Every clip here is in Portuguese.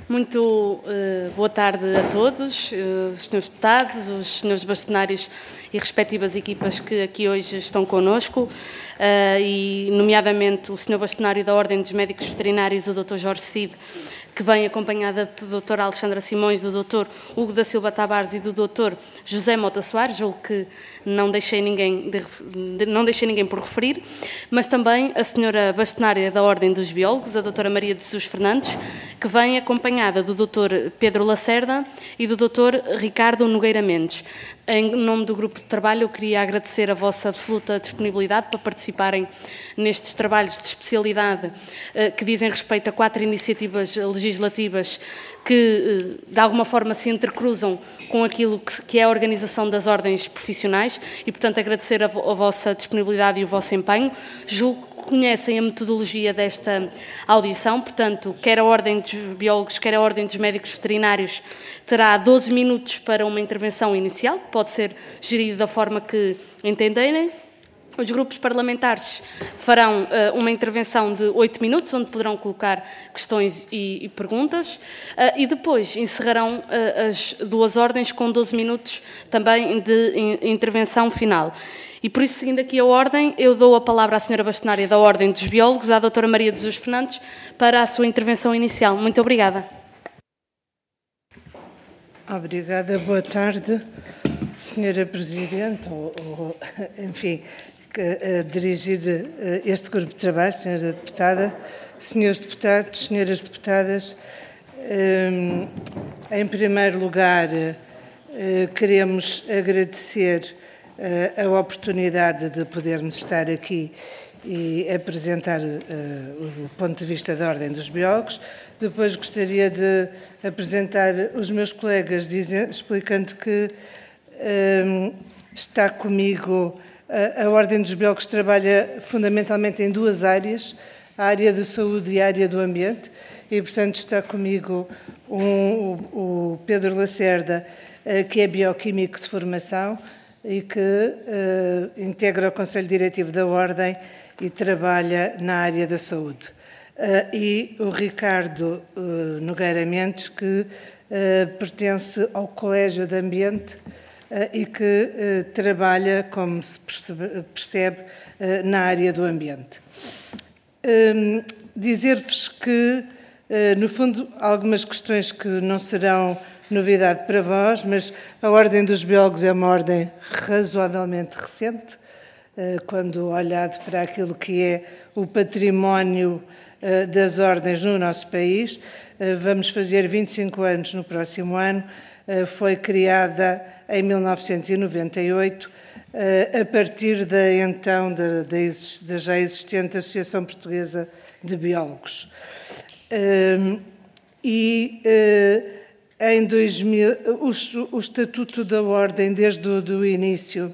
Muito boa tarde a todos, os senhores deputados, os senhores bastonários e respectivas equipas que aqui hoje estão connosco, e nomeadamente o senhor bastonário da Ordem dos Médicos Veterinários, o Dr. Jorge Cid, que vem acompanhada do Dr. Alexandra Simões, do Dr. Hugo da Silva Tavares e do Dr. José Mota Soares, julgo que não deixei ninguém por referir, mas também a senhora bastonária da Ordem dos Biólogos, a Dra. Maria de Jesus Fernandes, que vem acompanhada do Dr. Pedro Lacerda e do Dr. Ricardo Nogueira Mendes. Em nome do grupo de trabalho, eu queria agradecer a vossa absoluta disponibilidade para participarem nestes trabalhos de especialidade que dizem respeito a 4 iniciativas legislativas que, de alguma forma, se entrecruzam com aquilo que é a organização das ordens profissionais e, portanto, agradecer a vossa disponibilidade e o vosso empenho. Julgo que conhecem a metodologia desta audição, portanto, quer a Ordem dos Biólogos, quer a Ordem dos Médicos Veterinários, terá 12 minutos para uma intervenção inicial, que pode ser gerida da forma que entenderem. Os grupos parlamentares farão uma intervenção de 8 minutos, onde poderão colocar questões e perguntas, e depois encerrarão as 2 ordens com 12 minutos também de intervenção final. E por isso, seguindo aqui a ordem, eu dou a palavra à senhora bastonária da Ordem dos Biólogos, à doutora Maria de Jesus Fernandes, para a sua intervenção inicial. Muito obrigada. Obrigada, boa tarde, senhora Presidente, enfim, a dirigir este grupo de trabalho, senhora Deputada, senhores deputados, senhoras deputadas. Em primeiro lugar, queremos agradecer a oportunidade de podermos estar aqui e apresentar o ponto de vista da Ordem dos Biólogos. Depois gostaria de apresentar os meus colegas, explicando que está comigo. A Ordem dos Biólogos trabalha fundamentalmente em 2 áreas, a área da saúde e a área do ambiente, e, portanto, está comigo o Pedro Lacerda, que é bioquímico de formação e que integra o Conselho Diretivo da Ordem e trabalha na área da saúde. E o Ricardo Nogueira Mendes, que pertence ao Colégio de Ambiente e que trabalha, como se percebe, na área do ambiente. Dizer-vos que, no fundo, algumas questões que não serão novidade para vós, mas a Ordem dos Biólogos é uma ordem razoavelmente recente, quando olhado para aquilo que é o património das ordens no nosso país. Vamos fazer 25 anos no próximo ano. Foi criada em 1998, a partir da já existente Associação Portuguesa de Biólogos. Em 2000, o Estatuto da Ordem, desde o início,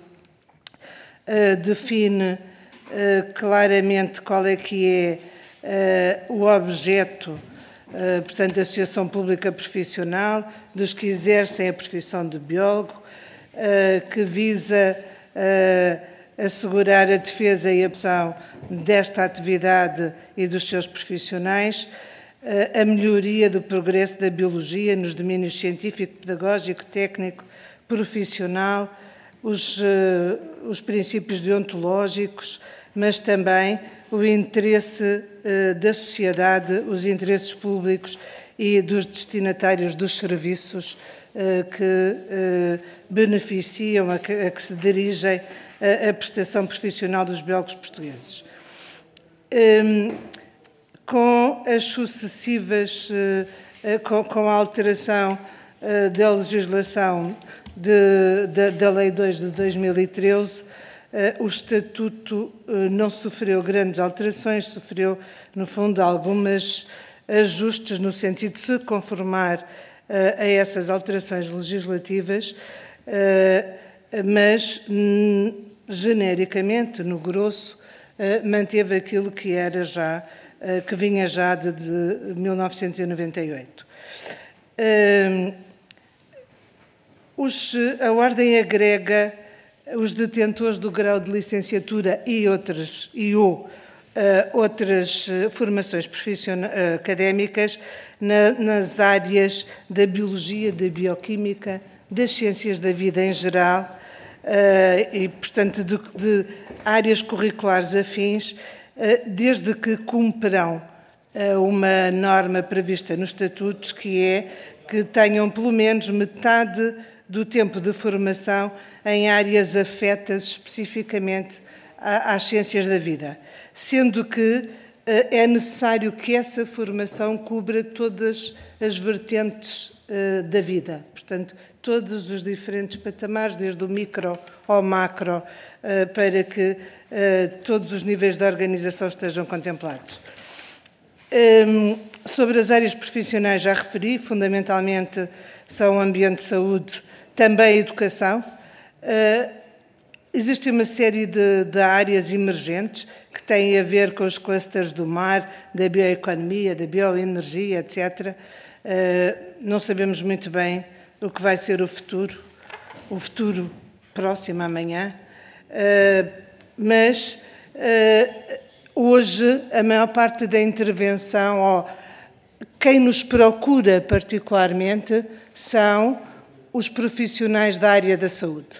define claramente qual é que é o objeto, portanto, da Associação Pública Profissional, dos que exercem a profissão de biólogo, que visa assegurar a defesa e a promoção desta atividade e dos seus profissionais, a melhoria do progresso da biologia nos domínios científico, pedagógico, técnico, profissional, os princípios deontológicos, mas também o interesse da sociedade, os interesses públicos e dos destinatários dos serviços que beneficiam, a que se dirigem a prestação profissional dos biólogos portugueses. Com as sucessivas, com a alteração da legislação da Lei 2 de 2013, o Estatuto não sofreu grandes alterações, sofreu, no fundo, alguns ajustes no sentido de se conformar a essas alterações legislativas, mas, genericamente, no grosso, manteve aquilo que era já, que vinha já de 1998. A Ordem agrega os detentores do grau de licenciatura e outras formações académicas nas áreas da biologia, da bioquímica, das ciências da vida em geral e, portanto, de áreas curriculares afins, desde que cumpram uma norma prevista nos estatutos, que é que tenham pelo menos metade do tempo de formação em áreas afetas especificamente às ciências da vida, sendo que é necessário que essa formação cubra todas as vertentes da vida, portanto, todos os diferentes patamares, desde o micro ao macro, para que todos os níveis da organização estejam contemplados. Sobre as áreas profissionais já referi, fundamentalmente são o ambiente de saúde, também a educação. Existe uma série de áreas emergentes que têm a ver com os clusters do mar, da bioeconomia, da bioenergia, etc. Não sabemos muito bem o que vai ser o futuro próximo amanhã, mas hoje a maior parte da intervenção, ou quem nos procura particularmente, são os profissionais da área da saúde.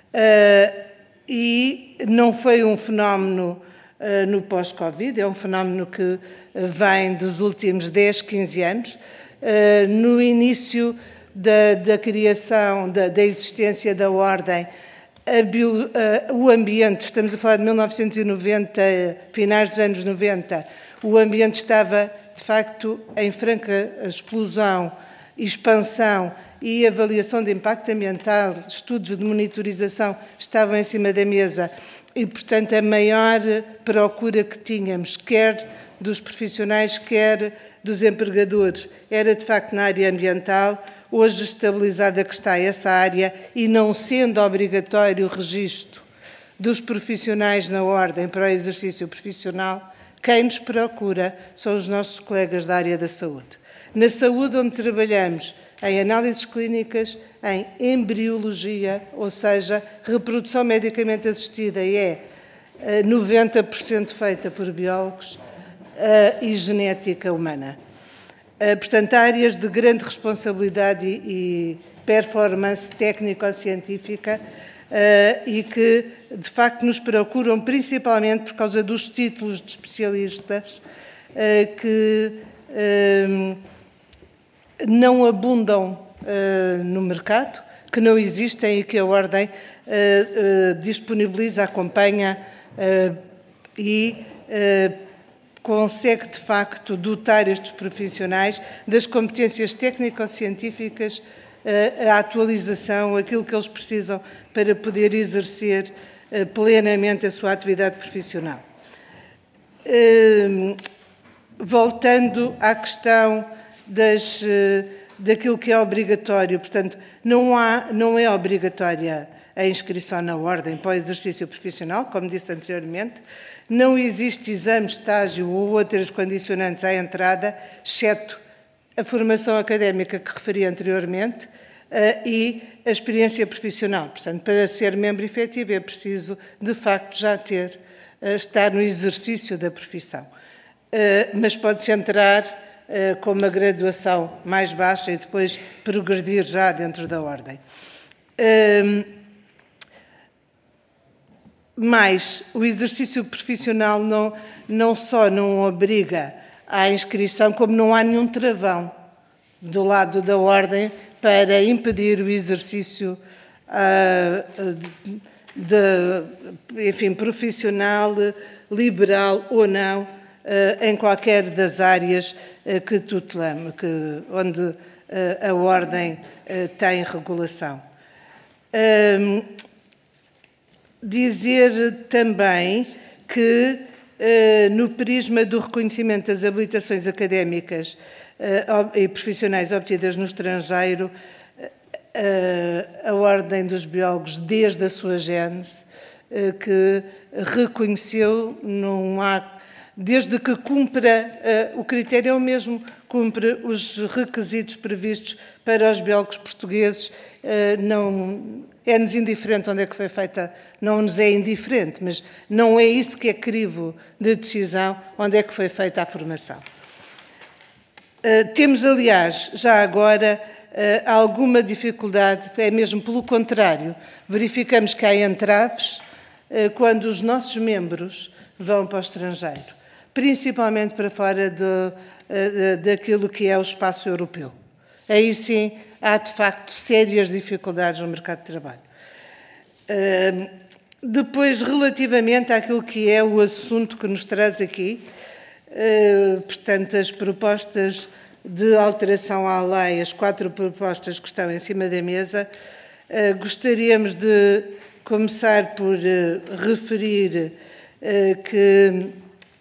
E não foi um fenómeno no pós-Covid, é um fenómeno que vem dos últimos 10, 15 anos. No início da criação, da existência da Ordem, o ambiente, estamos a falar de 1990, finais dos anos 90, o ambiente estava, de facto, em franca explosão, expansão e avaliação de impacto ambiental, estudos de monitorização estavam em cima da mesa e, portanto, a maior procura que tínhamos, quer dos profissionais, quer dos empregadores, era, de facto, na área ambiental. Hoje estabilizada que está essa área e não sendo obrigatório o registro dos profissionais na Ordem para o exercício profissional, quem nos procura são os nossos colegas da área da saúde. Na saúde, onde trabalhamos em análises clínicas, em embriologia, ou seja, reprodução medicamente assistida, é 90% feita por biólogos, e genética humana. Portanto, áreas de grande responsabilidade e performance técnico-científica e que, de facto, nos procuram principalmente por causa dos títulos de especialistas que não abundam no mercado, que não existem e que a Ordem disponibiliza, acompanha e consegue, de facto, dotar estes profissionais das competências técnico-científicas, a atualização, aquilo que eles precisam para poder exercer plenamente a sua atividade profissional. Voltando à questão daquilo que é obrigatório, portanto, não é obrigatória a inscrição na Ordem para o exercício profissional, como disse anteriormente. Não existe exame, estágio ou outras condicionantes à entrada, exceto a formação académica que referi anteriormente e a experiência profissional. Portanto, para ser membro efetivo é preciso, de facto, já estar no exercício da profissão. Mas pode-se entrar com uma graduação mais baixa e depois progredir já dentro da Ordem. Mas o exercício profissional não só não obriga à inscrição, como não há nenhum travão do lado da Ordem para impedir o exercício profissional, liberal ou não, em qualquer das áreas que tutelamos, onde a Ordem tem regulação. Dizer também que, no prisma do reconhecimento das habilitações académicas e profissionais obtidas no estrangeiro, a Ordem dos Biólogos, desde a sua gênese, que reconheceu, desde que cumpra, o critério é o mesmo, cumpre os requisitos previstos para os biólogos portugueses. É-nos indiferente onde é que foi feita, não nos é indiferente, mas não é isso que é crivo de decisão, onde é que foi feita a formação. Temos, aliás, já agora, alguma dificuldade, é mesmo pelo contrário, verificamos que há entraves quando os nossos membros vão para o estrangeiro, principalmente para fora daquilo que é o espaço europeu. Aí sim há, de facto, sérias dificuldades no mercado de trabalho. Depois, relativamente àquilo que é o assunto que nos traz aqui, portanto, as propostas de alteração à lei, as 4 propostas que estão em cima da mesa, gostaríamos de começar por referir que,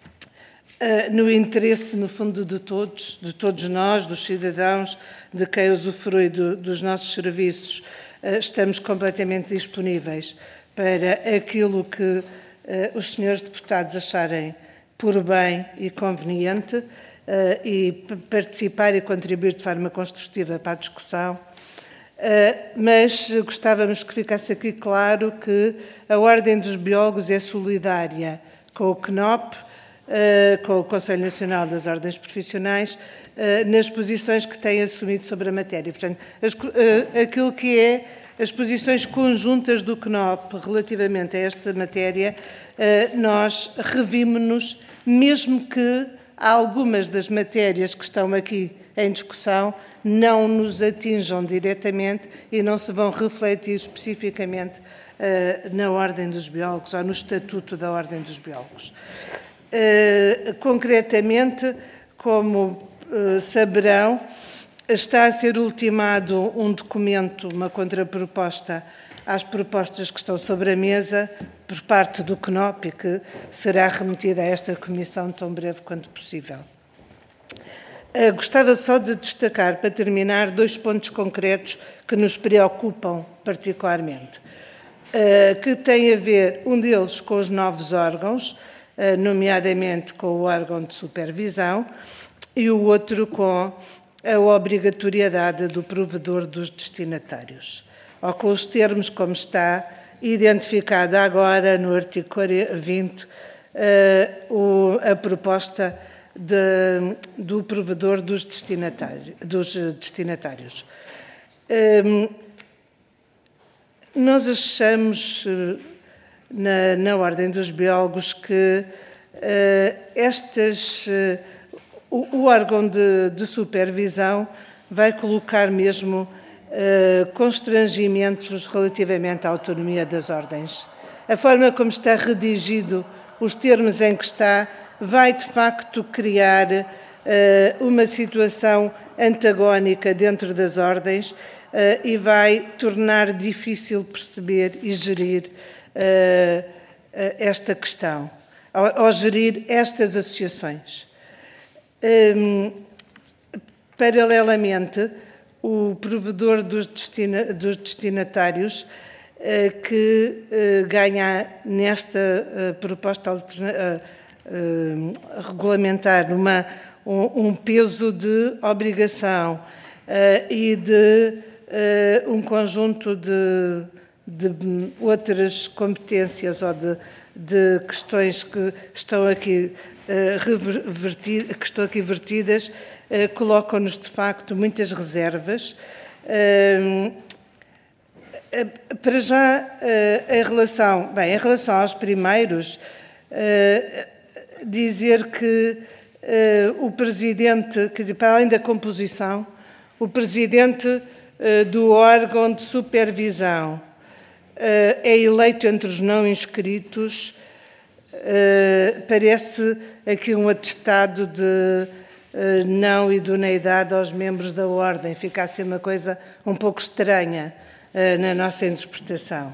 no interesse, no fundo, de todos nós, dos cidadãos, de quem usufrui dos nossos serviços, estamos completamente disponíveis para aquilo que os senhores deputados acharem por bem e conveniente e participar e contribuir de forma construtiva para a discussão. Mas gostávamos que ficasse aqui claro que a Ordem dos Biólogos é solidária com o CNOP, com o Conselho Nacional das Ordens Profissionais, nas posições que têm assumido sobre a matéria. Portanto, aquilo que é as posições conjuntas do CNOP relativamente a esta matéria, nós revimos-nos, mesmo que algumas das matérias que estão aqui em discussão não nos atinjam diretamente e não se vão refletir especificamente na Ordem dos Biólogos ou no Estatuto da Ordem dos Biólogos. Concretamente, como saberão, está a ser ultimado um documento, uma contraproposta às propostas que estão sobre a mesa por parte do CNOP e que será remetida a esta Comissão tão breve quanto possível. Gostava só de destacar, para terminar, 2 pontos concretos que nos preocupam particularmente, que têm a ver, um deles, com os novos órgãos, nomeadamente com o órgão de supervisão, e o outro com a obrigatoriedade do provedor dos destinatários, ou com os termos como está identificada agora no artigo 20, a proposta do provedor dos destinatários. Nós achamos, na Ordem dos Biólogos, que o órgão de supervisão vai colocar mesmo constrangimentos relativamente à autonomia das ordens. A forma como está redigido, os termos em que está, vai de facto criar uma situação antagónica dentro das ordens e vai tornar difícil perceber e gerir esta questão, ou gerir estas associações. Paralelamente, o provedor dos destinatários que ganha nesta proposta regulamentar um peso de obrigação e de um conjunto de outras competências ou de questões que estão aqui vertidas, colocam-nos, de facto, muitas reservas. Para já, em relação aos primeiros, dizer que o Presidente, quer dizer, para além da composição, o Presidente do órgão de supervisão é eleito entre os não inscritos, parece aqui um atestado de não idoneidade aos membros da Ordem. Fica assim uma coisa um pouco estranha na nossa interpretação.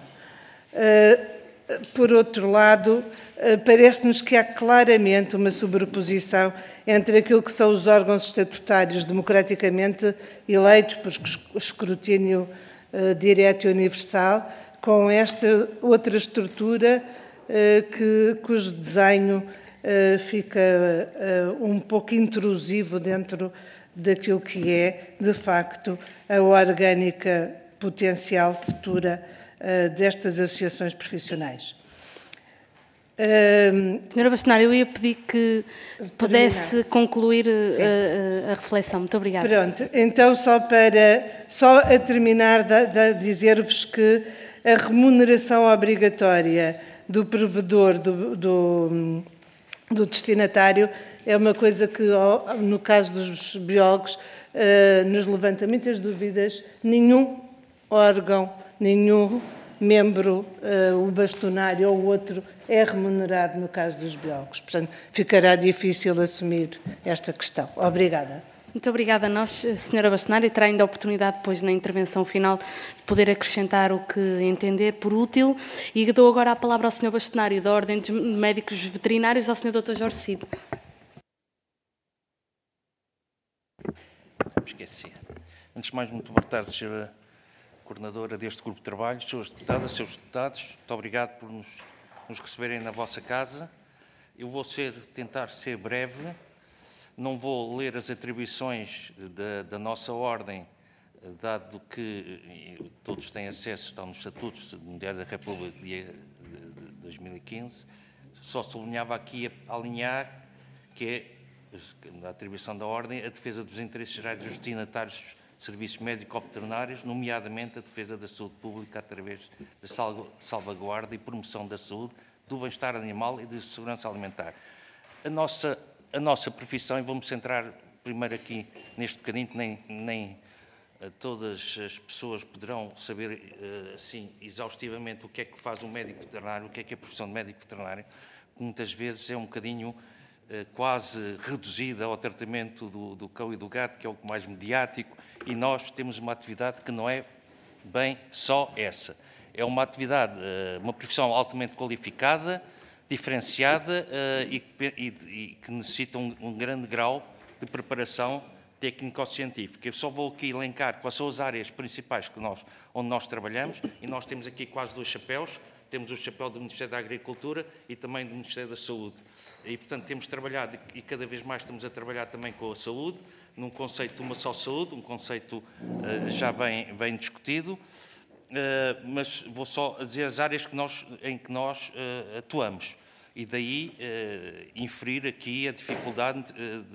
Por outro lado, parece-nos que há claramente uma sobreposição entre aquilo que são os órgãos estatutários democraticamente eleitos por escrutínio direto e universal, com esta outra estrutura cujo desenho fica um pouco intrusivo dentro daquilo que é, de facto, a orgânica potencial futura destas associações profissionais. Senhora Bastonário, eu ia pedir que pudesse concluir a reflexão. Muito obrigada. Pronto, então só a terminar dizer-vos que a remuneração obrigatória do provedor do destinatário é uma coisa que, no caso dos biólogos, nos levanta muitas dúvidas. Nenhum órgão, nenhum membro, o bastonário ou o outro, é remunerado no caso dos biólogos. Portanto, ficará difícil assumir esta questão. Obrigada. Muito obrigada a nós, Senhora Bastonário. Terá ainda a oportunidade depois, na intervenção final, de poder acrescentar o que entender por útil. E dou agora a palavra ao Senhor Bastonário da Ordem dos Médicos Veterinários, ao Senhor Dr. Jorge Cid. Esqueci. Antes de mais, muito boa tarde, Sra. Coordenadora deste grupo de trabalho, Sras. Deputadas, Srs. Deputados. Muito obrigado por nos receberem na vossa casa. Eu vou tentar ser breve. Não vou ler as atribuições da nossa ordem, dado que todos têm acesso, estão nos estatutos do Diário da República de 2015. Só sublinhava aqui a alinhar que é, na atribuição da ordem, a defesa dos interesses gerais dos destinatários de serviços médico-veterinários, nomeadamente a defesa da saúde pública através da salvaguarda e promoção da saúde, do bem-estar animal e da segurança alimentar. A nossa profissão, e vou-me centrar primeiro aqui neste bocadinho, que nem todas as pessoas poderão saber assim exaustivamente o que é que faz um médico veterinário, o que é a profissão de médico veterinário, que muitas vezes é um bocadinho quase reduzida ao tratamento do cão e do gato, que é o mais mediático, e nós temos uma atividade que não é bem só essa. É uma atividade, uma profissão altamente qualificada, diferenciada e que necessita um grande grau de preparação técnico-científica. Eu só vou aqui elencar quais são as áreas principais onde nós trabalhamos, e nós temos aqui quase 2 chapéus. Temos o chapéu do Ministério da Agricultura e também do Ministério da Saúde. E, portanto, temos trabalhado, e cada vez mais estamos a trabalhar também com a saúde, num conceito de uma só saúde, um conceito já bem discutido, mas vou só dizer as áreas em que nós atuamos. E daí inferir aqui a dificuldade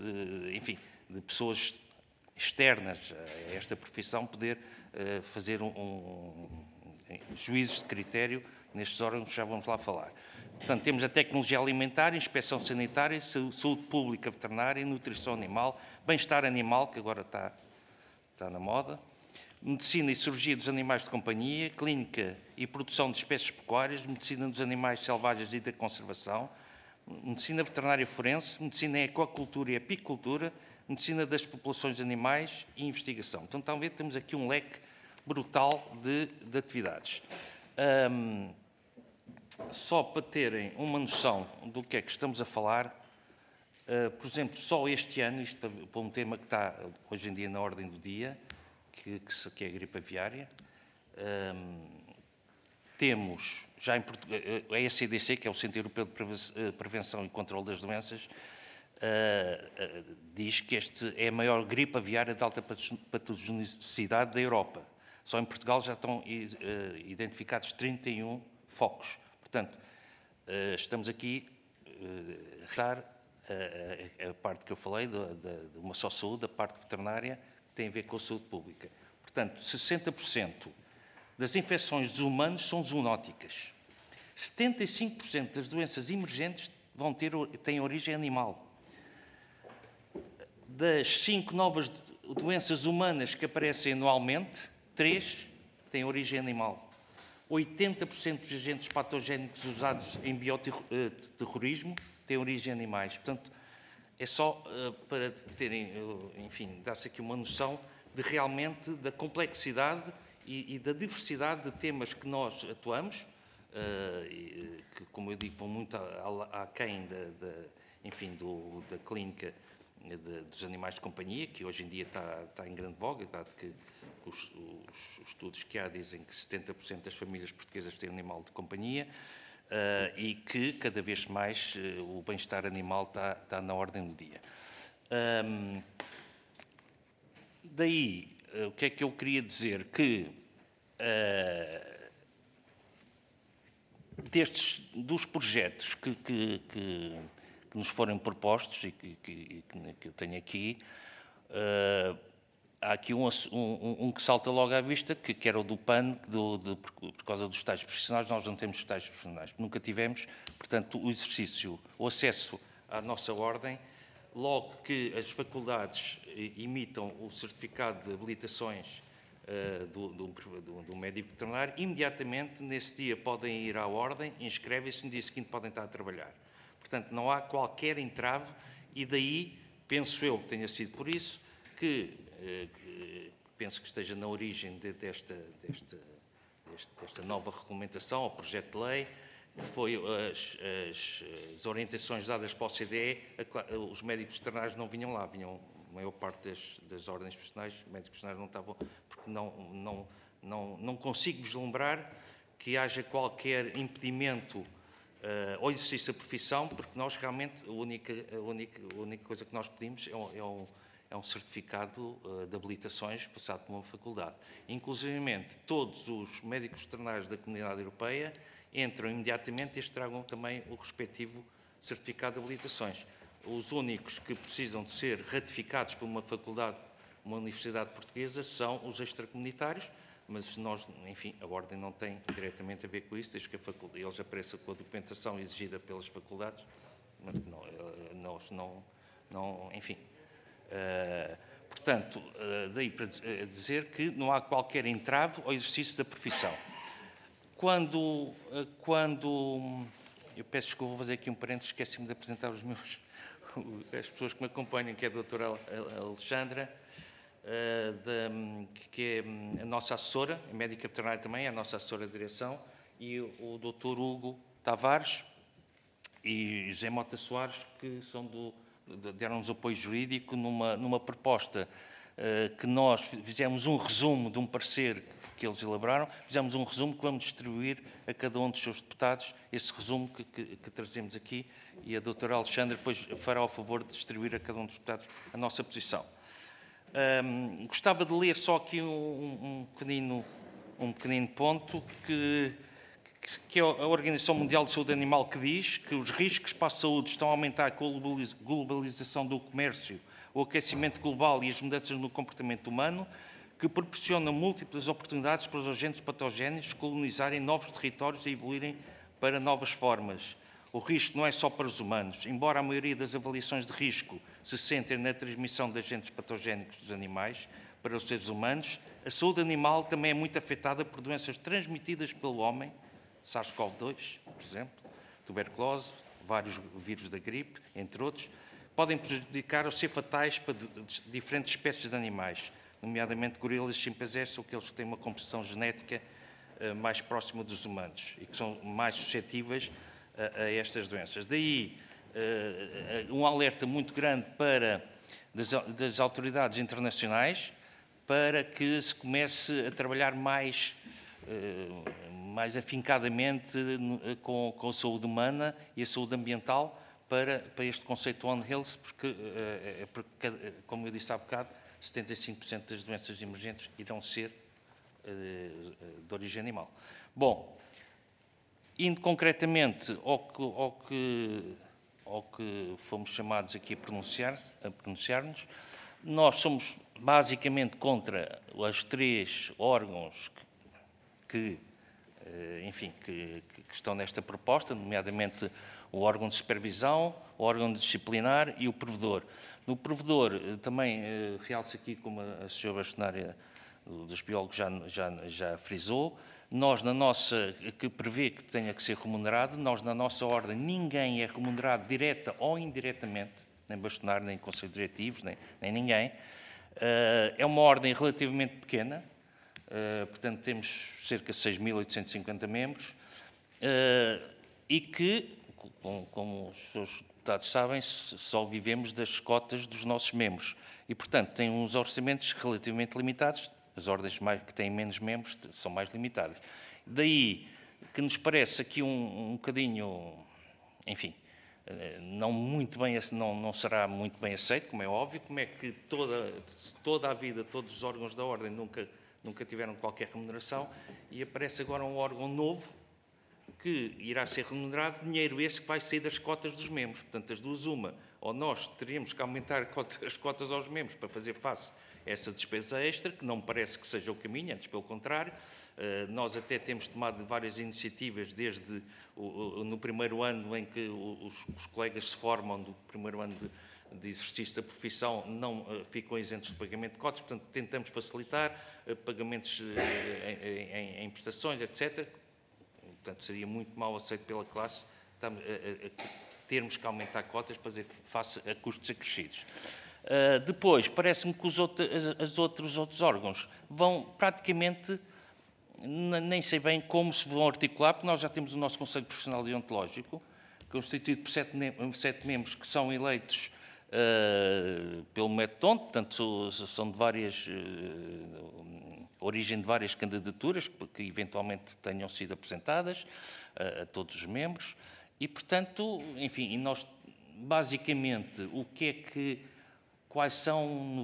de pessoas externas a esta profissão poder fazer juízos de critério nestes órgãos que já vamos lá falar. Portanto, temos a tecnologia alimentar, inspeção sanitária, saúde pública veterinária, nutrição animal, bem-estar animal, que agora está na moda, medicina e cirurgia dos animais de companhia, clínica e produção de espécies pecuárias, medicina dos animais selvagens e da conservação, medicina veterinária forense, medicina em aquacultura e apicultura, medicina das populações de animais e investigação. Então, talvez temos aqui um leque brutal de atividades. Só para terem uma noção do que é que estamos a falar, por exemplo, só este ano, isto para um tema que está hoje em dia na ordem do dia, que é a gripe aviária, temos já em Portugal, a ECDC, que é o Centro Europeu de Prevenção e Controlo das Doenças, diz que este é a maior gripe aviária de alta patogenicidade da Europa. Só em Portugal já estão identificados 31 focos. Portanto, estamos aqui a dar a parte que eu falei, de uma só saúde, a parte veterinária, que tem a ver com a saúde pública. Portanto, 60% das infecções dos humanos são zoonóticas. 75% das doenças emergentes têm origem animal. Das 5 novas doenças humanas que aparecem anualmente, 3 têm origem animal. 80% dos agentes patogénicos usados em bioterrorismo têm origem animais. Portanto, é só para terem, enfim, dar-se aqui uma noção de realmente da complexidade e da diversidade de temas que nós atuamos, que, como eu digo, vão muito aquém da clínica dos animais de companhia, que hoje em dia está em grande voga, dado que os estudos que há dizem que 70% das famílias portuguesas têm animal de companhia, e que cada vez mais o bem-estar animal está na ordem do dia. Daí, o que é que eu queria dizer? Que dos projetos que nos forem propostos e que eu tenho aqui, há aqui um que salta logo à vista, que era o do PAN, por causa dos estágios profissionais. Nós não temos estágios profissionais, nunca tivemos, portanto, o acesso à nossa ordem, logo que as faculdades imitam o certificado de habilitações do médico veterinário, imediatamente, nesse dia, podem ir à ordem, inscrevem-se, no dia seguinte podem estar a trabalhar. Portanto, não há qualquer entrave e daí, penso eu que tenha sido por isso, que penso que esteja na origem desta nova regulamentação, ou projeto de lei, que foi as orientações dadas para o CDE. Os médicos veterinários não vinham lá, vinham a maior parte das ordens profissionais, os médicos veterinários não estavam, porque não consigo vislumbrar que haja qualquer impedimento ao exercício da profissão, porque nós realmente, a única coisa que nós pedimos é um certificado de habilitações passado por uma faculdade. Inclusivamente, todos os médicos veterinários da Comunidade Europeia entram imediatamente e tragam também o respectivo certificado de habilitações. Os únicos que precisam de ser ratificados por uma faculdade, uma universidade portuguesa, são os extracomunitários, mas nós, enfim, a ordem não tem diretamente a ver com isso, desde que eles apareçam com a documentação exigida pelas faculdades, mas nós não, enfim. Portanto, daí para dizer que não há qualquer entrave ao exercício da profissão. Quando eu peço desculpa, vou fazer aqui um parênteses, esqueci-me de apresentar as pessoas que me acompanham, que é a doutora Alexandra, que é a nossa assessora, a médica veterinária também, é a nossa assessora de direção, e o doutor Hugo Tavares e José Mota Soares, que deram-nos apoio jurídico numa proposta que nós fizemos um resumo de um parecer que eles elaboraram, fizemos um resumo que vamos distribuir a cada um dos seus deputados, esse resumo que trazemos aqui, e a doutora Alexandra depois fará o favor de distribuir a cada um dos deputados a nossa posição. Gostava de ler só aqui um pequenino ponto que é a Organização Mundial de Saúde Animal, que diz que os riscos para a saúde estão a aumentar com a globalização do comércio, o aquecimento global e as mudanças no comportamento humano, que proporcionam múltiplas oportunidades para os agentes patogénicos colonizarem novos territórios e evoluírem para novas formas. O risco não é só para os humanos. Embora a maioria das avaliações de risco se centrem na transmissão de agentes patogénicos dos animais para os seres humanos, a saúde animal também é muito afetada por doenças transmitidas pelo homem, SARS-CoV-2, por exemplo, tuberculose, vários vírus da gripe, entre outros, podem prejudicar ou ser fatais para diferentes espécies de animais, nomeadamente gorilas e chimpanzés, são aqueles que têm uma composição genética mais próxima dos humanos e que são mais suscetíveis a estas doenças. Daí um alerta muito grande das autoridades internacionais para que se comece a trabalhar mais afincadamente com a saúde humana e a saúde ambiental para este conceito One Health, porque, como eu disse há bocado, 75% das doenças emergentes irão ser de origem animal. Bom, indo concretamente ao que fomos chamados aqui a pronunciar-nos, nós somos basicamente contra os 3 órgãos que estão nesta proposta, nomeadamente o órgão de supervisão, o órgão disciplinar e o provedor. No provedor, também realço aqui, como a senhora bastonária dos biólogos já frisou, nós na nossa, que prevê que tenha que ser remunerado, nós na nossa ordem ninguém é remunerado direta ou indiretamente, nem bastonário, nem conselho diretivo, nem ninguém. É uma ordem relativamente pequena, portanto temos cerca de 6.850 membros, e que, como os seus deputados sabem, só vivemos das cotas dos nossos membros. E, portanto, tem uns orçamentos relativamente limitados. As ordens que têm menos membros são mais limitadas. Daí que nos parece aqui um bocadinho, enfim, não será muito bem aceito, como é óbvio, como é que toda a vida, todos os órgãos da Ordem nunca tiveram qualquer remuneração, e aparece agora um órgão novo que irá ser remunerado, dinheiro esse que vai sair das cotas dos membros. Portanto, as duas, uma, ou nós teríamos que aumentar as cotas aos membros para fazer face a essa despesa extra, que não me parece que seja o caminho, antes pelo contrário. Nós até temos tomado várias iniciativas desde no primeiro ano em que os colegas se formam, do primeiro ano de exercício da profissão, não ficam isentos de pagamento de cotas, portanto tentamos facilitar pagamentos em prestações, etc. Portanto, seria muito mal aceito pela classe termos que aumentar cotas para fazer face a custos acrescidos. Depois, parece-me que os outros órgãos vão praticamente, nem sei bem como se vão articular, porque nós já temos o nosso Conselho Profissional Deontológico, constituído por 7 membros que são eleitos pelo método, portanto são de origem de várias candidaturas que eventualmente tenham sido apresentadas a todos os membros, e portanto, enfim, e nós basicamente quais são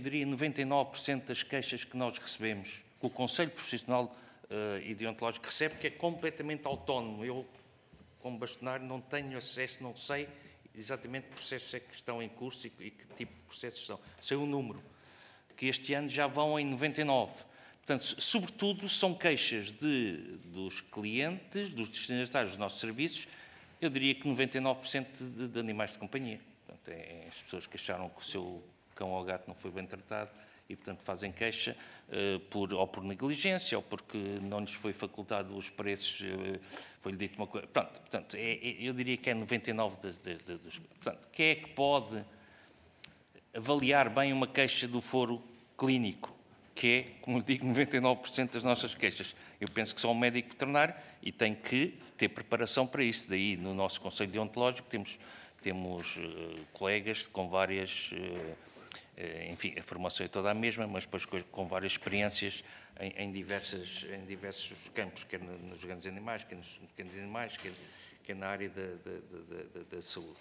99% das queixas que nós recebemos, que o Conselho Profissional e Deontológico recebe, que é completamente autónomo. Eu, como bastonário, não tenho acesso, não sei exatamente que processos é que estão em curso e que tipo de processos são. Sei o número, que este ano já vão em 99. Portanto, sobretudo, são queixas dos clientes, dos destinatários dos nossos serviços, eu diria que 99% de animais de companhia. Portanto, as pessoas que acharam que o seu cão ou gato não foi bem tratado e, portanto, fazem queixa ou por negligência, ou porque não lhes foi facultado os preços, foi-lhe dito uma coisa. Portanto, eu diria que é 99% dos... Portanto, quem é que pode avaliar bem uma queixa do foro clínico? Que é, como eu digo, 99% das nossas queixas. Eu penso que sou um médico veterinário e tenho que ter preparação para isso. Daí, no nosso Conselho Deontológico, temos colegas com várias... enfim, a formação é toda a mesma, mas depois com várias experiências em diversos campos, quer nos grandes animais, quer nos pequenos animais, quer na área da saúde.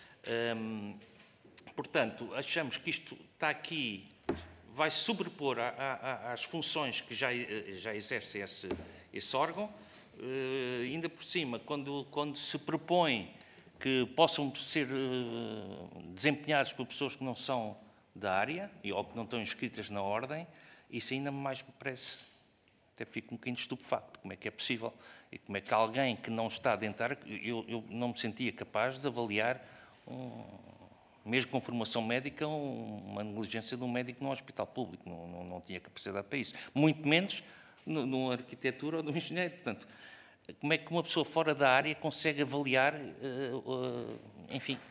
Portanto, achamos que isto está aqui... vai sobrepor às funções que já exerce esse órgão, ainda por cima, quando se propõe que possam ser desempenhados por pessoas que não são da área ou que não estão inscritas na ordem, isso ainda mais me parece, até fico um bocadinho estupefacto, como é que é possível, e como é que alguém que não está dentro da área, eu não me sentia capaz de avaliar mesmo com formação médica, uma negligência de um médico num hospital público. Não tinha capacidade para isso. Muito menos numa arquitetura ou num engenheiro. Portanto, como é que uma pessoa fora da área consegue avaliar, enfim,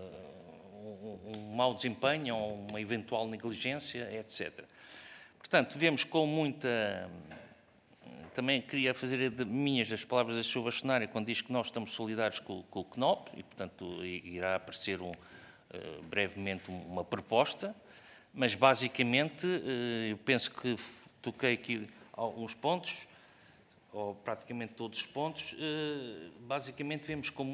um mau desempenho ou uma eventual negligência, etc. Portanto, vemos com muita... Também queria fazer minhas as palavras da sua bastonária quando diz que nós estamos solidários com o CNOP e, portanto, irá aparecer brevemente uma proposta, mas basicamente eu penso que toquei aqui alguns pontos, ou praticamente todos os pontos. Basicamente vemos com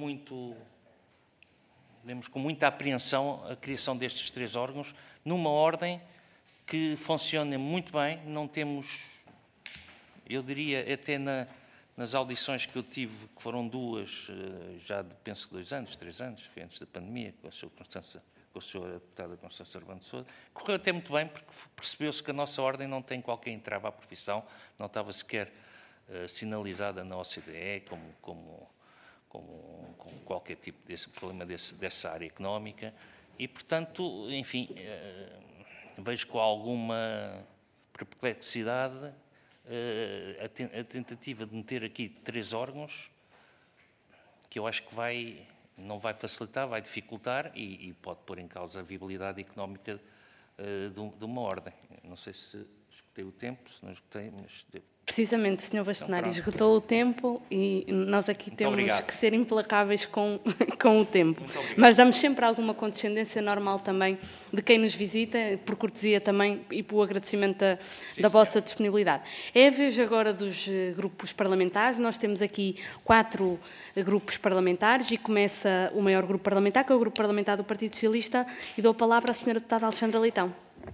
muita apreensão a criação destes 3 órgãos, numa ordem que funciona muito bem. Não temos, eu diria, até nas audições que eu tive, que foram 2, já penso que 2 anos, 3 anos, foi antes da pandemia, com a senhora deputada Constância Urbano de Sousa, correu até muito bem, porque percebeu-se que a nossa ordem não tem qualquer entrave à profissão, não estava sequer sinalizada na OCDE como qualquer tipo de problema dessa área económica, e, portanto, enfim, vejo com alguma perplexidade a tentativa de meter aqui 3 órgãos, que eu acho que não vai facilitar, vai dificultar e pode pôr em causa a viabilidade económica de uma ordem. Não sei se escutei o tempo, se não escutei, mas devo... Precisamente, Sr. Bastonário, esgotou o tempo e nós aqui temos que ser implacáveis com o tempo. Mas damos sempre alguma condescendência normal também de quem nos visita, por cortesia também e por agradecimento da vossa disponibilidade. É a vez agora dos grupos parlamentares. Nós temos aqui 4 grupos parlamentares e começa o maior grupo parlamentar, que é o Grupo Parlamentar do Partido Socialista, e dou a palavra à Sra. Deputada Alexandra Leitão.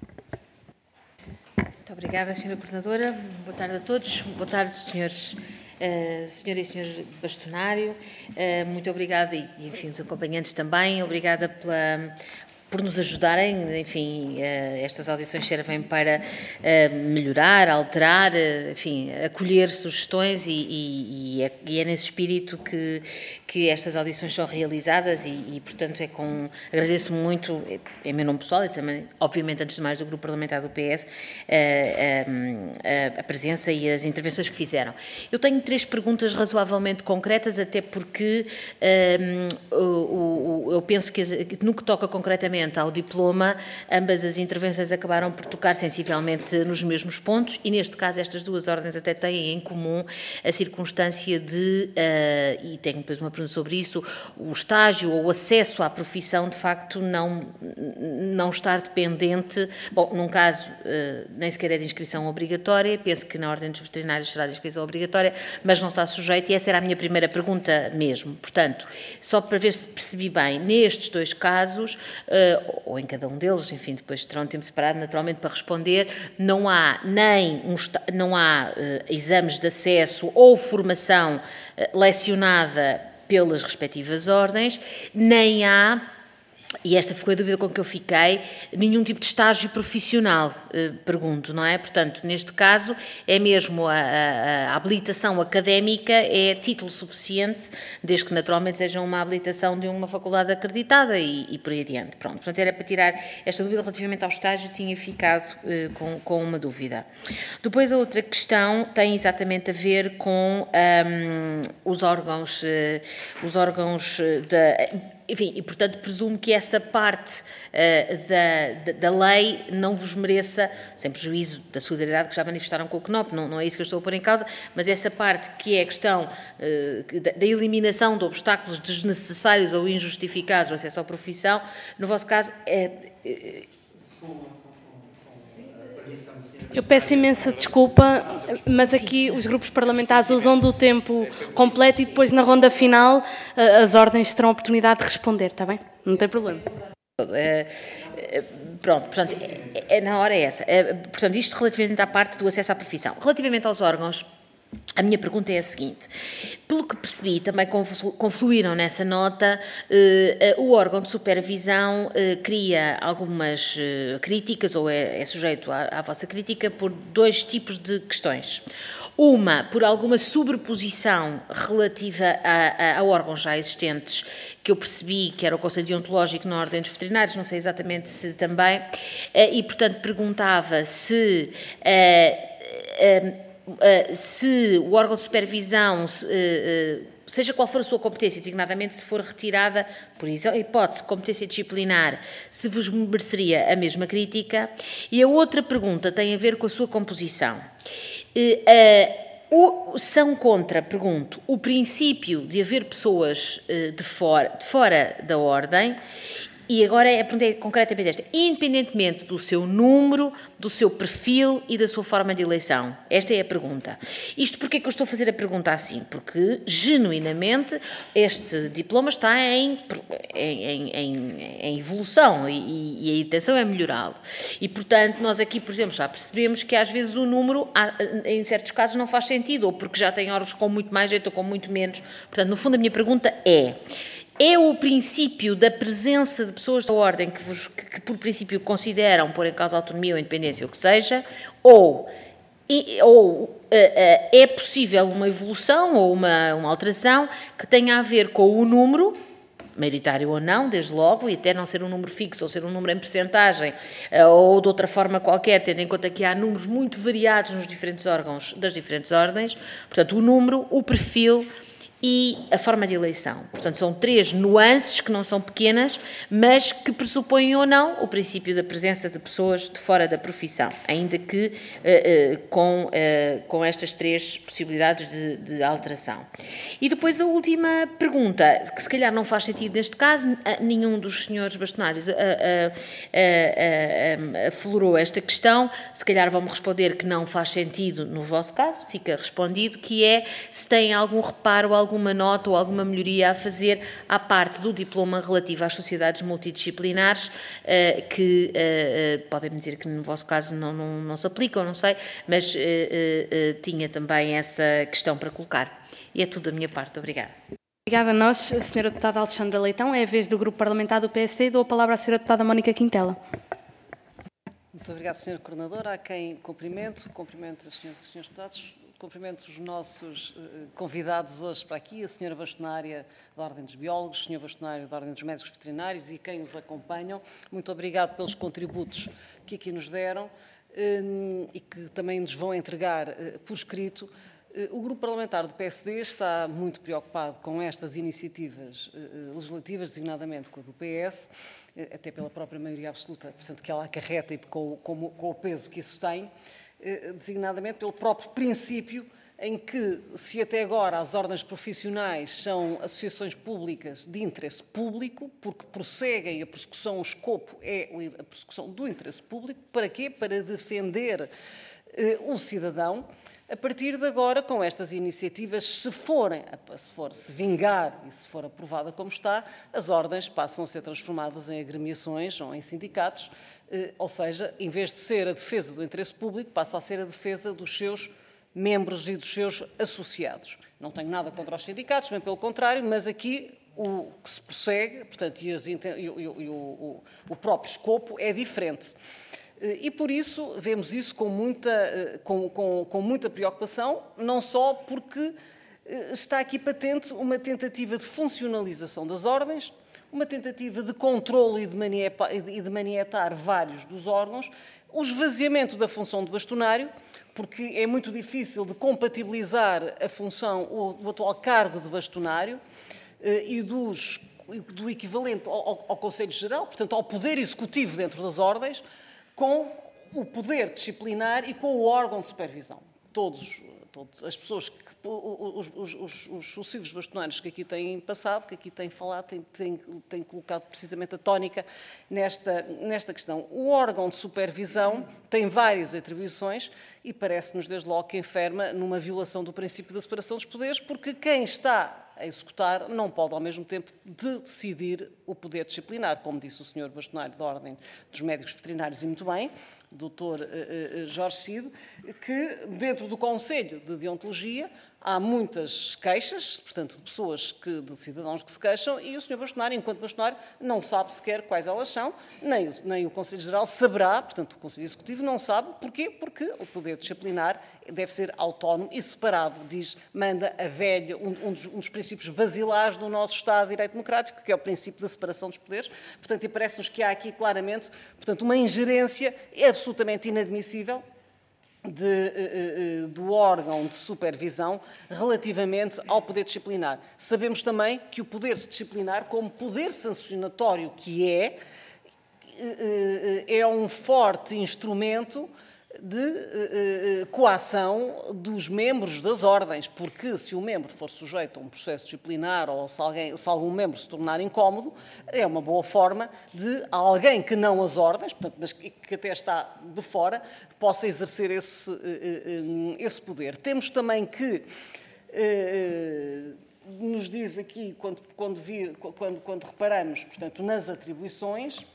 Muito obrigada, Sra. Coordenadora. Boa tarde a todos. Boa tarde, senhores, senhora e senhores bastonário. Muito obrigada e, enfim, os acompanhantes também. Obrigada por nos ajudarem. Enfim, estas audições servem para melhorar, alterar, enfim, acolher sugestões e é nesse espírito que estas audições são realizadas e portanto, agradeço muito, em meu nome pessoal e também, obviamente, antes de mais, do Grupo Parlamentar do PS, a presença e as intervenções que fizeram. Eu tenho 3 perguntas razoavelmente concretas, até porque eu penso que no que toca concretamente ao diploma, ambas as intervenções acabaram por tocar sensivelmente nos mesmos pontos e, neste caso, estas 2 ordens até têm em comum a circunstância de, e tenho depois uma pergunta sobre isso, o estágio ou o acesso à profissão, de facto, não estar dependente, bom, num caso, nem sequer é de inscrição obrigatória, penso que na Ordem dos Veterinários será de inscrição obrigatória, mas não está sujeito, e essa era a minha primeira pergunta mesmo. Portanto, só para ver se percebi bem, nestes 2 casos, ou em cada um deles, enfim, depois terão tempo separado, naturalmente, para responder, não há exames de acesso ou formação lecionada pelas respectivas ordens, nem há, e esta foi a dúvida com que eu fiquei, nenhum tipo de estágio profissional, pergunto, não é? Portanto, neste caso, é mesmo a habilitação académica, é título suficiente, desde que naturalmente seja uma habilitação de uma faculdade acreditada e por aí adiante. Pronto, portanto, era para tirar esta dúvida relativamente ao estágio, tinha ficado com uma dúvida. Depois, a outra questão tem exatamente a ver com os órgãos enfim, e portanto presumo que essa parte da lei não vos mereça, sem prejuízo da solidariedade que já manifestaram com o CNOP, não é isso que eu estou a pôr em causa, mas essa parte que é a questão da eliminação de obstáculos desnecessários ou injustificados no acesso à profissão, no vosso caso Eu peço imensa desculpa, mas aqui os grupos parlamentares usam do tempo completo e depois na ronda final as ordens terão a oportunidade de responder, está bem? Não tem problema. Pronto, portanto, na hora é essa. Portanto, isto relativamente à parte do acesso à profissão. Relativamente aos órgãos, a minha pergunta é a seguinte. Pelo que percebi, também confluíram nessa nota, o órgão de supervisão cria algumas críticas, ou é sujeito à vossa crítica, por 2 tipos de questões. Uma, por alguma sobreposição relativa a órgãos já existentes, que eu percebi que era o Conselho Deontológico na Ordem dos Veterinários, não sei exatamente se também, e, portanto, perguntava se o órgão de supervisão, seja qual for a sua competência, designadamente se for retirada, por exemplo, a hipótese de competência disciplinar, se vos mereceria a mesma crítica. E a outra pergunta tem a ver com a sua composição. São contra, pergunto, o princípio de haver pessoas de fora da ordem. E agora a pergunta é concretamente esta: independentemente do seu número, do seu perfil e da sua forma de eleição. Esta é a pergunta. Isto porque é que eu estou a fazer a pergunta assim? Porque, genuinamente, este diploma está em evolução e a intenção é melhorá-lo. E, portanto, nós aqui, por exemplo, já percebemos que às vezes o número, em certos casos, não faz sentido, ou porque já tem órgãos com muito mais jeito ou com muito menos. Portanto, no fundo, a minha pergunta é o princípio da presença de pessoas da ordem que por princípio consideram pôr em causa a autonomia ou a independência, ou o que seja, ou é possível uma evolução ou uma alteração que tenha a ver com o número, maioritário ou não, desde logo, e até não ser um número fixo ou ser um número em percentagem ou de outra forma qualquer, tendo em conta que há números muito variados nos diferentes órgãos das diferentes ordens, portanto, o número, o perfil e a forma de eleição. Portanto, são 3 nuances que não são pequenas, mas que pressupõem ou não o princípio da presença de pessoas de fora da profissão, ainda que com estas 3 possibilidades de alteração. E depois a última pergunta, que se calhar não faz sentido neste caso, nenhum dos senhores bastonários aflorou esta questão, se calhar vão-me responder que não faz sentido no vosso caso, fica respondido, que é se têm algum reparo, alguma nota ou alguma melhoria a fazer à parte do diploma relativo às sociedades multidisciplinares, que podem-me dizer que no vosso caso não se aplicam, não sei, mas tinha também essa questão para colocar. E é tudo da minha parte. Obrigada. Obrigada a nós, Sra. Deputada Alexandra Leitão. É a vez do Grupo Parlamentar do PSD. Dou a palavra à Sra. Deputada Mónica Quintela. Muito obrigada, Sra. Coordenadora, a quem cumprimento as senhoras e senhores deputados, cumprimento os nossos convidados hoje para aqui, a Sra. Bastonária da Ordem dos Biólogos, o Sr. Bastonário da Ordem dos Médicos Veterinários e quem os acompanham. Muito obrigado pelos contributos que aqui nos deram e que também nos vão entregar por escrito. O Grupo Parlamentar do PSD está muito preocupado com estas iniciativas legislativas, designadamente com a do PS, até pela própria maioria absoluta, portanto, que ela acarreta e com o peso que isso tem, designadamente pelo próprio princípio em que, se até agora as ordens profissionais são associações públicas de interesse público, porque prosseguem a persecução, o escopo é a persecução do interesse público, para quê? Para defender o cidadão. A partir de agora, com estas iniciativas, se vingar e se for aprovada como está, as ordens passam a ser transformadas em agremiações ou em sindicatos, ou seja, em vez de ser a defesa do interesse público, passa a ser a defesa dos seus membros e dos seus associados. Não tenho nada contra os sindicatos, bem pelo contrário, mas aqui o que se prossegue, portanto, o próprio escopo é diferente. E por isso vemos isso com muita preocupação, não só porque está aqui patente uma tentativa de funcionalização das ordens, uma tentativa de controle e de manietar vários dos órgãos, o esvaziamento da função de bastonário, porque é muito difícil de compatibilizar a função, o atual cargo de bastonário e do equivalente ao Conselho Geral, portanto, ao poder executivo dentro das ordens, com o poder disciplinar e com o órgão de supervisão. Todas as pessoas, os sucessivos bastonários que aqui têm passado, que aqui têm falado, têm colocado precisamente a tónica nesta questão. O órgão de supervisão tem várias atribuições e parece-nos desde logo que enferma numa violação do princípio da separação dos poderes, porque quem está a executar não pode, ao mesmo tempo, decidir o poder disciplinar, como disse o Sr. Bastonário da Ordem dos Médicos Veterinários, e muito bem, Dr. Jorge Cid, que dentro do Conselho de Deontologia há muitas queixas, portanto, de pessoas, de cidadãos que se queixam, e o Sr. Bastonário, enquanto bastonário, não sabe sequer quais elas são, nem o Conselho Geral saberá, portanto, o Conselho Executivo não sabe. Porquê? Porque o poder disciplinar deve ser autónomo e separado, manda a velha, um dos princípios basilares do nosso Estado de Direito Democrático, que é o princípio da separação dos poderes. Portanto, e parece-nos que há aqui claramente, portanto, uma ingerência absolutamente inadmissível do órgão de supervisão relativamente ao poder disciplinar. Sabemos também que o poder disciplinar, como poder sancionatório que é um forte instrumento de coação dos membros das ordens, porque se o membro for sujeito a um processo disciplinar ou se algum membro se tornar incómodo, é uma boa forma de alguém que não as ordens, portanto, mas que até está de fora, possa exercer esse poder. Temos também que nos diz aqui, quando reparamos, portanto, nas atribuições,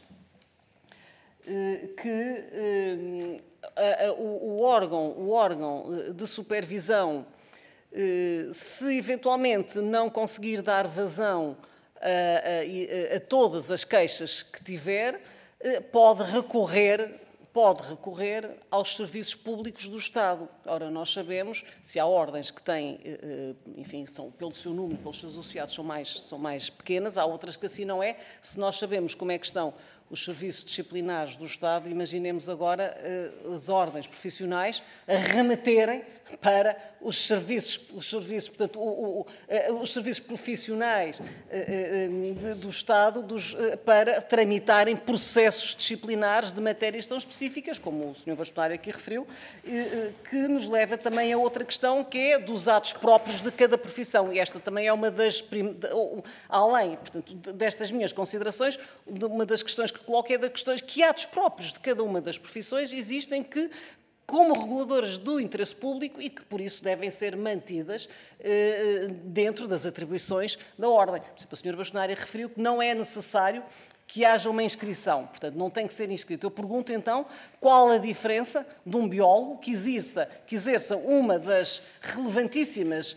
que o órgão de supervisão, se eventualmente não conseguir dar vazão a todas as queixas que tiver, pode recorrer aos serviços públicos do Estado. Ora, nós sabemos, se há ordens que têm, enfim, são, pelo seu número, pelos seus associados, são mais pequenas, há outras que assim não é. Se nós sabemos como é que estão os serviços disciplinares do Estado, imaginemos agora as ordens profissionais a remeterem para os serviços portanto, os serviços profissionais do Estado para tramitarem processos disciplinares de matérias tão específicas, como o Sr. Bastonário aqui referiu, que nos leva também a outra questão, que é dos atos próprios de cada profissão. E esta também é uma das... Além, portanto, destas minhas considerações, uma das questões que coloco é das questões que atos próprios de cada uma das profissões existem que, como reguladoras do interesse público e que, por isso, devem ser mantidas dentro das atribuições da Ordem. Por exemplo, a Sra. Bastonária referiu que não é necessário que haja uma inscrição, portanto, não tem que ser inscrito. Eu pergunto, então, qual a diferença de um biólogo que exerça uma das relevantíssimas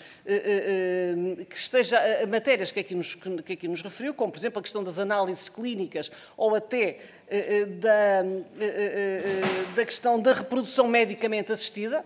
matérias que aqui nos referiu, como, por exemplo, a questão das análises clínicas ou até da questão da reprodução medicamente assistida,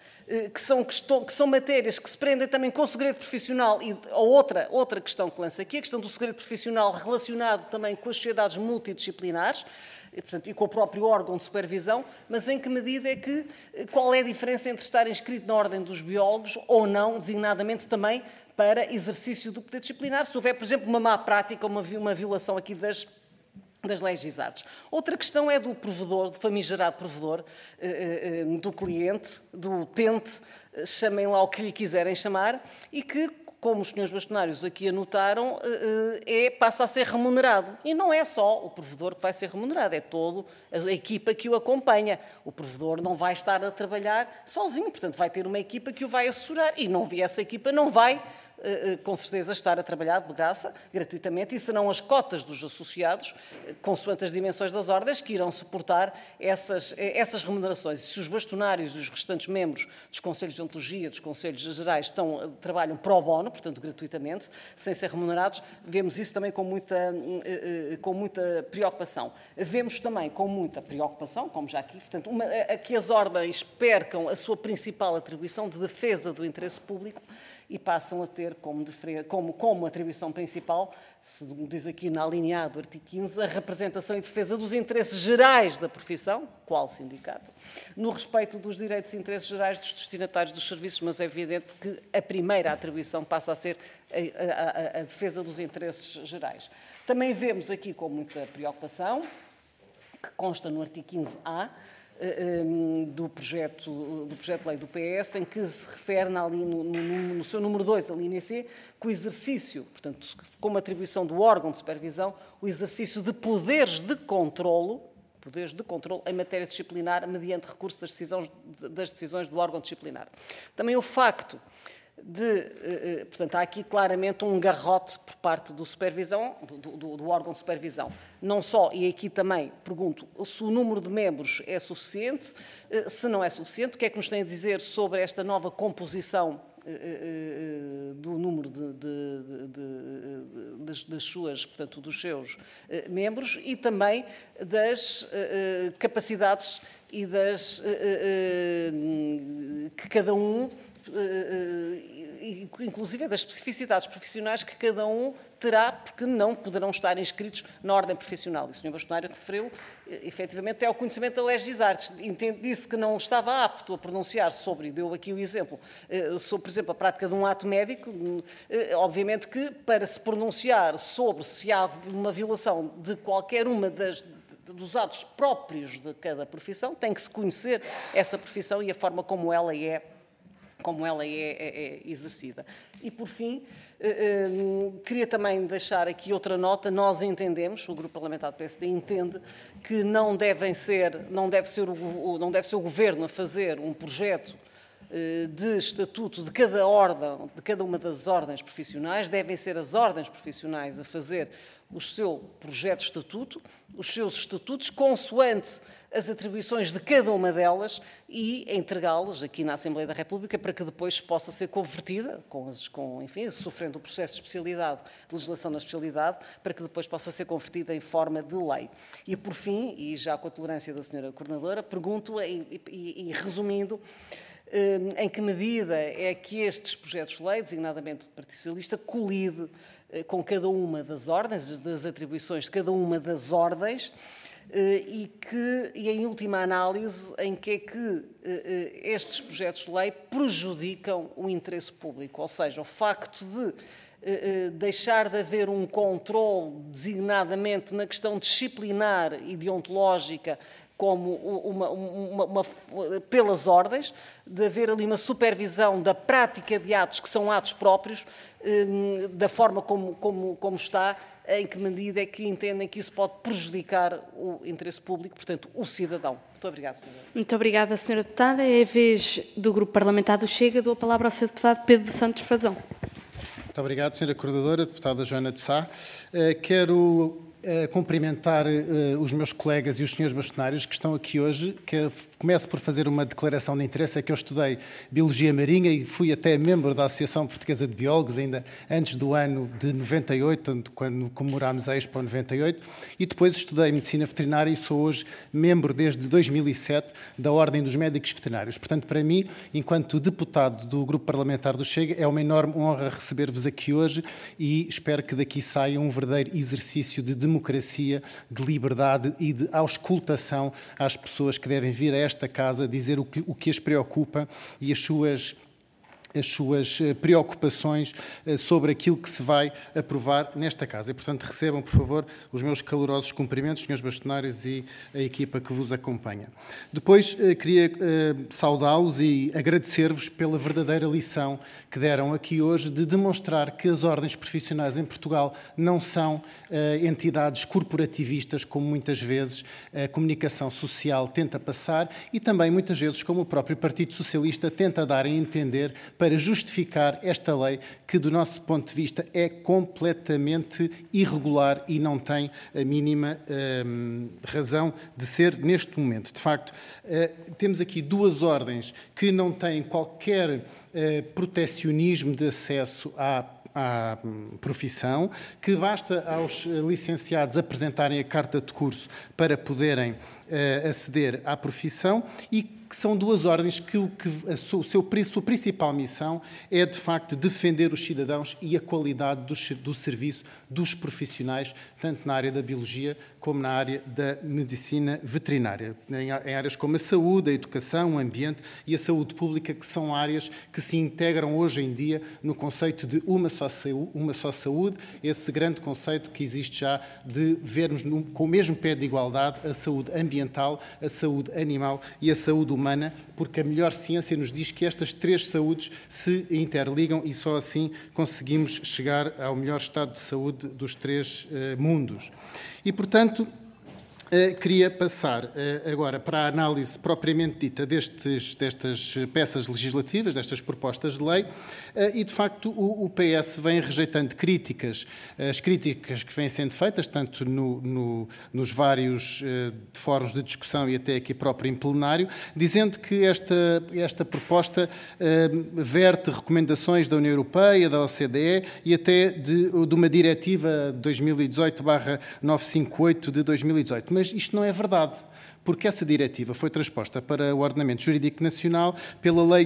que são matérias que se prendem também com o segredo profissional. E a outra questão que lança aqui, a questão do segredo profissional relacionado também com as sociedades multidisciplinares, e com o próprio órgão de supervisão, mas em que medida qual é a diferença entre estar inscrito na Ordem dos Biólogos ou não, designadamente também para exercício do poder disciplinar, se houver, por exemplo, uma má prática ou uma violação aqui das leis Gisartes. Outra questão é do provedor, do famigerado provedor, do cliente, do utente, chamem lá o que lhe quiserem chamar, e que, como os senhores bastonários aqui anotaram, passa a ser remunerado. E não é só o provedor que vai ser remunerado, é toda a equipa que o acompanha. O provedor não vai estar a trabalhar sozinho, portanto vai ter uma equipa que o vai assessorar, e essa equipa não vai com certeza estar a trabalhar de graça, gratuitamente, e serão as cotas dos associados, consoante as dimensões das ordens, que irão suportar essas remunerações. E se os bastonários e os restantes membros dos Conselhos de Ontologia, dos Conselhos Gerais, trabalham pro bono, portanto gratuitamente, sem ser remunerados, vemos isso também com muita preocupação. Vemos também com muita preocupação, como já aqui, portanto, que as ordens percam a sua principal atribuição de defesa do interesse público e passam a ter como atribuição principal, se diz aqui na linha A do artigo 15, a representação e defesa dos interesses gerais da profissão, qual sindicato, no respeito dos direitos e interesses gerais dos destinatários dos serviços, mas é evidente que a primeira atribuição passa a ser a defesa dos interesses gerais. Também vemos aqui com muita preocupação, que consta no artigo 15A, do projeto de lei do PS, em que se refere no seu número 2, a linha C, que o exercício, portanto, como atribuição do órgão de supervisão, o exercício de poderes de controlo em matéria disciplinar mediante recurso das decisões do órgão disciplinar. Também o facto portanto, há aqui claramente um garrote por parte do órgão de supervisão. Não só, e aqui também pergunto, se o número de membros é suficiente, se não é suficiente, o que é que nos tem a dizer sobre esta nova composição do número dos seus membros e também das capacidades e que cada um, inclusive das especificidades profissionais que cada um terá, porque não poderão estar inscritos na ordem profissional. E o Sr. Bastonário referiu, efetivamente, ao conhecimento da lei Gisartes. Disse que não estava apto a pronunciar sobre, e deu aqui o exemplo, sobre, por exemplo, a prática de um ato médico. Obviamente que, para se pronunciar sobre se há uma violação de qualquer uma dos atos próprios de cada profissão, tem que se conhecer essa profissão e a forma como ela é exercida. E, por fim, queria também deixar aqui outra nota. Nós entendemos, o Grupo Parlamentar do PSD entende, que não deve ser o Governo a fazer um projeto de estatuto de cada uma das ordens profissionais, devem ser as ordens profissionais a fazer o seu projeto de estatuto, os seus estatutos, consoante as atribuições de cada uma delas e entregá-las aqui na Assembleia da República para que depois possa ser convertida, sofrendo o processo de especialidade, de legislação na especialidade, para que depois possa ser convertida em forma de lei. E, por fim, e já com a tolerância da Sra. Coordenadora, pergunto, e resumindo, em que medida é que estes projetos de lei, designadamente do Partido Socialista, colide com cada uma das ordens, das atribuições de cada uma das ordens, e em última análise, em que é que estes projetos de lei prejudicam o interesse público, ou seja, o facto de deixar de haver um controle designadamente na questão disciplinar e deontológica como pelas ordens, de haver ali uma supervisão da prática de atos que são atos próprios, da forma como está, em que medida é que entendem que isso pode prejudicar o interesse público, portanto, o cidadão. Muito obrigada, senhora. Muito obrigada, senhora deputada. É a vez do Grupo Parlamentar do Chega. Dou a palavra ao Sr. Deputado Pedro Santos Frazão. Muito obrigado, senhora Coordenadora, deputada Joana de Sá. Quero cumprimentar os meus colegas e os senhores bastonários que estão aqui hoje. Começo por fazer uma declaração de interesse. É que eu estudei Biologia Marinha e fui até membro da Associação Portuguesa de Biólogos, ainda antes do ano de 98, quando comemorámos a Expo 98, e depois estudei Medicina Veterinária e sou hoje membro desde 2007 da Ordem dos Médicos Veterinários. Portanto, para mim, enquanto deputado do Grupo Parlamentar do Chega, é uma enorme honra receber-vos aqui hoje e espero que daqui saia um verdadeiro exercício de democracia, de liberdade e de auscultação às pessoas que devem vir a esta casa dizer o que as preocupa e as suas preocupações sobre aquilo que se vai aprovar nesta casa. E, portanto, recebam, por favor, os meus calorosos cumprimentos, senhores bastonários e a equipa que vos acompanha. Depois, queria saudá-los e agradecer-vos pela verdadeira lição que deram aqui hoje de demonstrar que as ordens profissionais em Portugal não são entidades corporativistas, como muitas vezes a comunicação social tenta passar e também, muitas vezes, como o próprio Partido Socialista tenta dar a entender para justificar esta lei que, do nosso ponto de vista, é completamente irregular e não tem a mínima razão de ser neste momento. De facto, temos aqui duas ordens que não têm qualquer protecionismo de acesso à profissão, que basta aos licenciados apresentarem a carta de curso para poderem aceder à profissão e que são duas ordens que a sua principal missão é, de facto, defender os cidadãos e a qualidade do serviço dos profissionais, tanto na área da biologia como na área da medicina veterinária, em áreas como a saúde, a educação, o ambiente e a saúde pública, que são áreas que se integram hoje em dia no conceito de uma só saúde, esse grande conceito que existe já de vermos com o mesmo pé de igualdade a saúde ambiental, a saúde animal e a saúde humana, porque a melhor ciência nos diz que estas três saúdes se interligam e só assim conseguimos chegar ao melhor estado de saúde dos três mundos. E, portanto, queria passar agora para a análise propriamente dita destas peças legislativas, destas propostas de lei, e, de facto, o PS vem rejeitando críticas, as críticas que vêm sendo feitas, tanto nos vários fóruns de discussão e até aqui próprio em plenário, dizendo que esta proposta verte recomendações da União Europeia, da OCDE e até de uma diretiva 2018/958 de 2018. Mas isto não é verdade, porque essa diretiva foi transposta para o ordenamento jurídico nacional pela Lei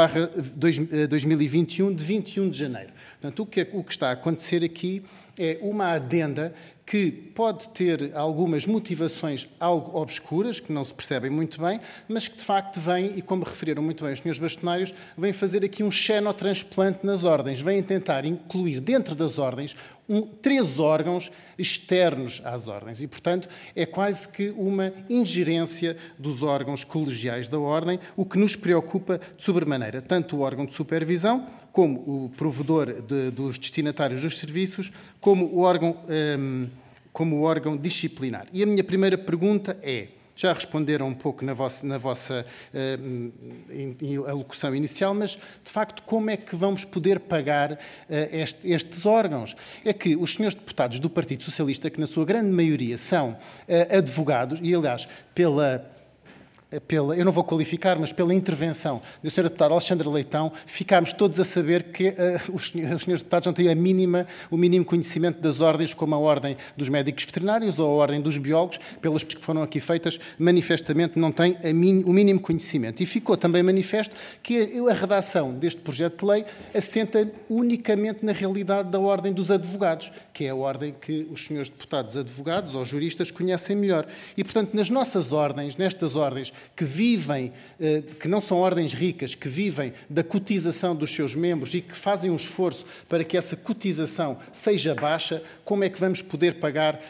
2/2021, de 21 de janeiro. Portanto, o que está a acontecer aqui é uma adenda que pode ter algumas motivações algo obscuras, que não se percebem muito bem, mas que de facto vem, e como referiram muito bem os senhores bastonários, vem fazer aqui um xenotransplante nas ordens, vem tentar incluir dentro das ordens 3 órgãos externos às ordens e, portanto, é quase que uma ingerência dos órgãos colegiais da ordem, o que nos preocupa de sobremaneira, tanto o órgão de supervisão, como o provedor dos destinatários dos serviços, como o órgão disciplinar. E a minha primeira pergunta é, já responderam um pouco na vossa alocução inicial, mas, de facto, como é que vamos poder pagar estes órgãos? É que os senhores deputados do Partido Socialista, que na sua grande maioria são advogados, e, aliás, eu não vou qualificar, mas pela intervenção da Sra. Deputada Alexandra Leitão, ficámos todos a saber que os senhores deputados não têm o mínimo conhecimento das ordens, como a Ordem dos Médicos Veterinários ou a Ordem dos Biólogos, pelas que foram aqui feitas, manifestamente não têm o mínimo conhecimento. E ficou também manifesto que a redação deste projeto de lei assenta unicamente na realidade da Ordem dos Advogados, que é a ordem que os senhores deputados advogados ou juristas conhecem melhor. E, portanto, nas nossas ordens, nestas ordens, que vivem, que não são ordens ricas, que vivem da cotização dos seus membros e que fazem um esforço para que essa cotização seja baixa, como é que vamos poder pagar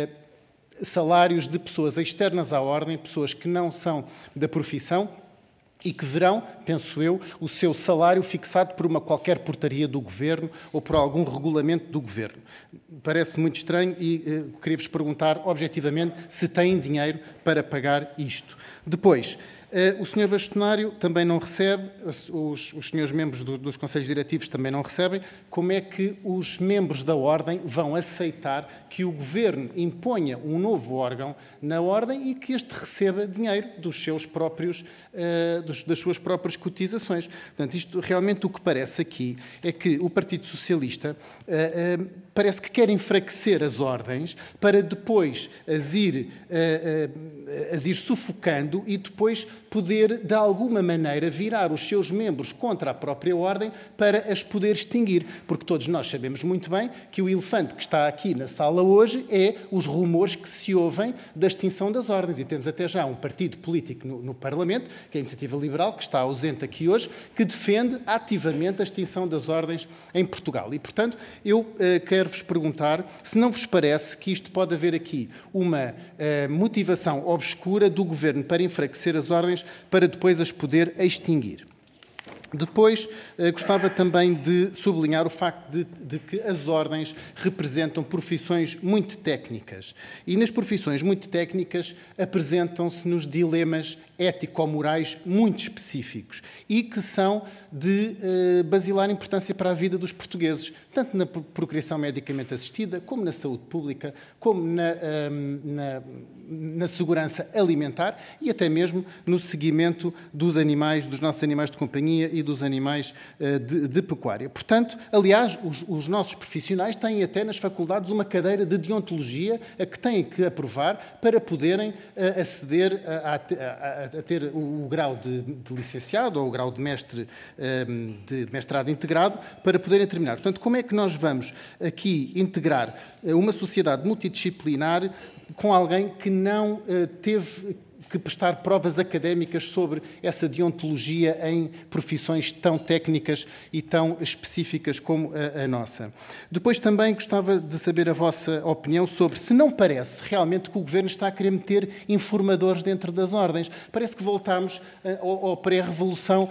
salários de pessoas externas à ordem, pessoas que não são da profissão e que verão, penso eu, o seu salário fixado por uma qualquer portaria do Governo ou por algum regulamento do Governo. Parece muito estranho e queria-vos perguntar, objetivamente, se têm dinheiro para pagar isto. Depois, o Sr. Bastonário também não recebe, os senhores membros dos Conselhos Diretivos também não recebem. Como é que os membros da Ordem vão aceitar que o Governo imponha um novo órgão na Ordem e que este receba dinheiro dos seus próprios, das suas próprias cotizações? Portanto, isto realmente o que parece aqui é que o Partido Socialista parece que quer enfraquecer as ordens para depois as ir sufocando e depois poder, de alguma maneira, virar os seus membros contra a própria ordem para as poder extinguir. Porque todos nós sabemos muito bem que o elefante que está aqui na sala hoje é os rumores que se ouvem da extinção das ordens. E temos até já um partido político no Parlamento, que é a Iniciativa Liberal, que está ausente aqui hoje, que defende ativamente a extinção das ordens em Portugal. E, portanto, eu quero-vos perguntar se não vos parece que isto pode haver aqui uma motivação obscura do Governo para enfraquecer as ordens para depois as poder extinguir. Depois, gostava também de sublinhar o facto de que as ordens representam profissões muito técnicas. E nas profissões muito técnicas apresentam-se-nos dilemas ético-morais muito específicos e que são de basilar importância para a vida dos portugueses, tanto na procriação medicamente assistida, como na saúde pública, como na segurança alimentar e até mesmo no seguimento dos animais, dos nossos animais de companhia e dos animais de pecuária. Portanto, aliás, os nossos profissionais têm até nas faculdades uma cadeira de deontologia a que têm que aprovar para poderem aceder a ter o grau de licenciado ou o grau de mestre de mestrado integrado para poderem terminar. Portanto, como é que nós vamos aqui integrar uma sociedade multidisciplinar com alguém que não teve que prestar provas académicas sobre essa deontologia em profissões tão técnicas e tão específicas como a nossa? Depois também gostava de saber a vossa opinião sobre se não parece realmente que o Governo está a querer meter informadores dentro das ordens. Parece que voltámos ao pré-revolução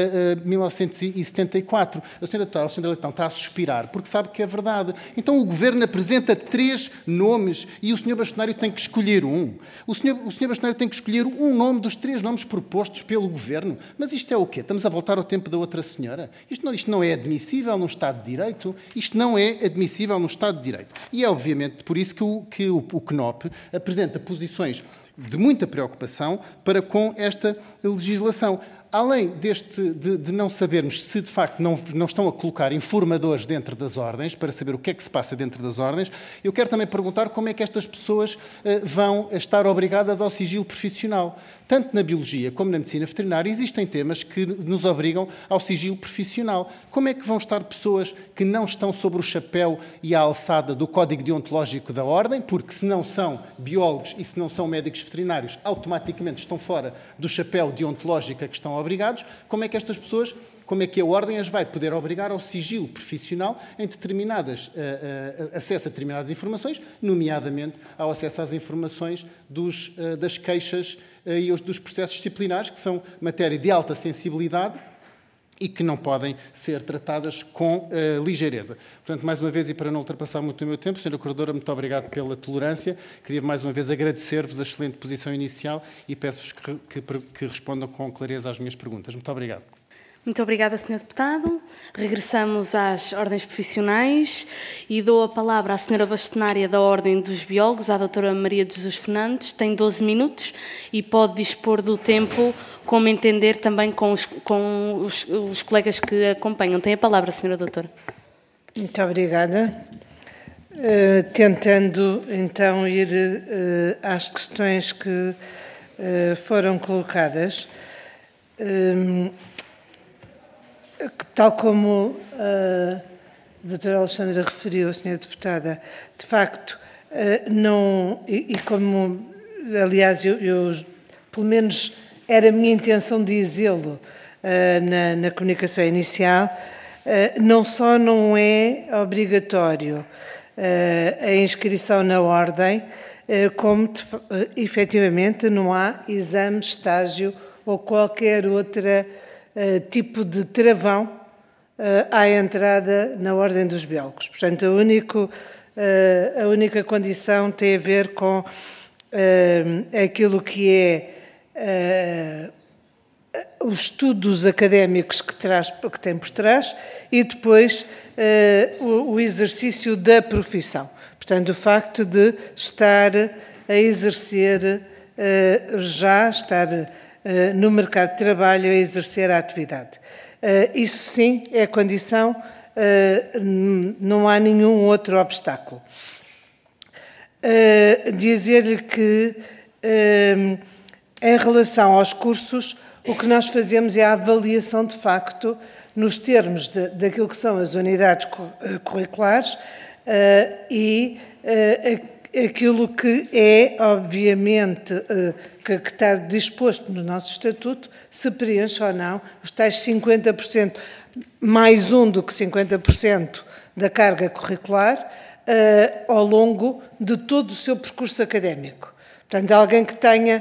1974. A senhora deputada Alexandra Leitão está a suspirar porque sabe que é verdade. Então o Governo apresenta 3 nomes e o Sr. Bastonário tem que escolher um. O Sr. Bastonário tem que escolher um nome dos 3 nomes propostos pelo Governo. Mas isto é o quê? Estamos a voltar ao tempo da outra senhora? Isto não é admissível num Estado de Direito. Isto não é admissível num Estado de Direito. E é obviamente por isso que o CNOP apresenta posições de muita preocupação para com esta legislação. Além de não sabermos se, de facto, não estão a colocar informadores dentro das ordens, para saber o que é que se passa dentro das ordens, eu quero também perguntar como é que estas pessoas vão estar obrigadas ao sigilo profissional. Tanto na biologia como na medicina veterinária existem temas que nos obrigam ao sigilo profissional. Como é que vão estar pessoas que não estão sobre o chapéu e a alçada do Código Deontológico da Ordem, porque se não são biólogos e se não são médicos veterinários, automaticamente estão fora do chapéu deontológico a que estão obrigados? Como é que estas pessoas, como é que a Ordem as vai poder obrigar ao sigilo profissional em acesso a determinadas informações, nomeadamente ao acesso às informações das queixas e dos processos disciplinares, que são matéria de alta sensibilidade e que não podem ser tratadas com ligeireza. Portanto, mais uma vez, e para não ultrapassar muito o meu tempo, Sra. Corredora, muito obrigado pela tolerância. Queria mais uma vez agradecer-vos a excelente posição inicial e peço-vos que respondam com clareza às minhas perguntas. Muito obrigado. Muito obrigada, Sr. Deputado. Regressamos às ordens profissionais e dou a palavra à Sra. Bastonária da Ordem dos Biólogos, à Dra. Maria de Jesus Fernandes. Tem 12 minutos e pode dispor do tempo como entender também com os colegas que acompanham. Tem a palavra, Sra. Doutora. Muito obrigada. Tentando, então, ir às questões que foram colocadas. Tal como a doutora Alexandra referiu, a senhora deputada, de facto, não, e como, aliás, eu, pelo menos, era a minha intenção dizê-lo na comunicação inicial, não só não é obrigatório a inscrição na ordem, como, efetivamente, não há exame, estágio ou qualquer outra tipo de travão à entrada na Ordem dos Biólogos. Portanto, a única condição tem a ver com aquilo que é os estudos académicos que tem por trás e depois o exercício da profissão. Portanto, o facto de estar a exercer, estar no mercado de trabalho a exercer a atividade. Isso sim é condição, não há nenhum outro obstáculo. Dizer-lhe que, em relação aos cursos, o que nós fazemos é a avaliação de facto, nos termos daquilo que são as unidades curriculares e aquilo que é, obviamente, que está disposto no nosso Estatuto, se preenche ou não os tais 50%, mais um do que 50% da carga curricular, ao longo de todo o seu percurso académico. Portanto, alguém que tenha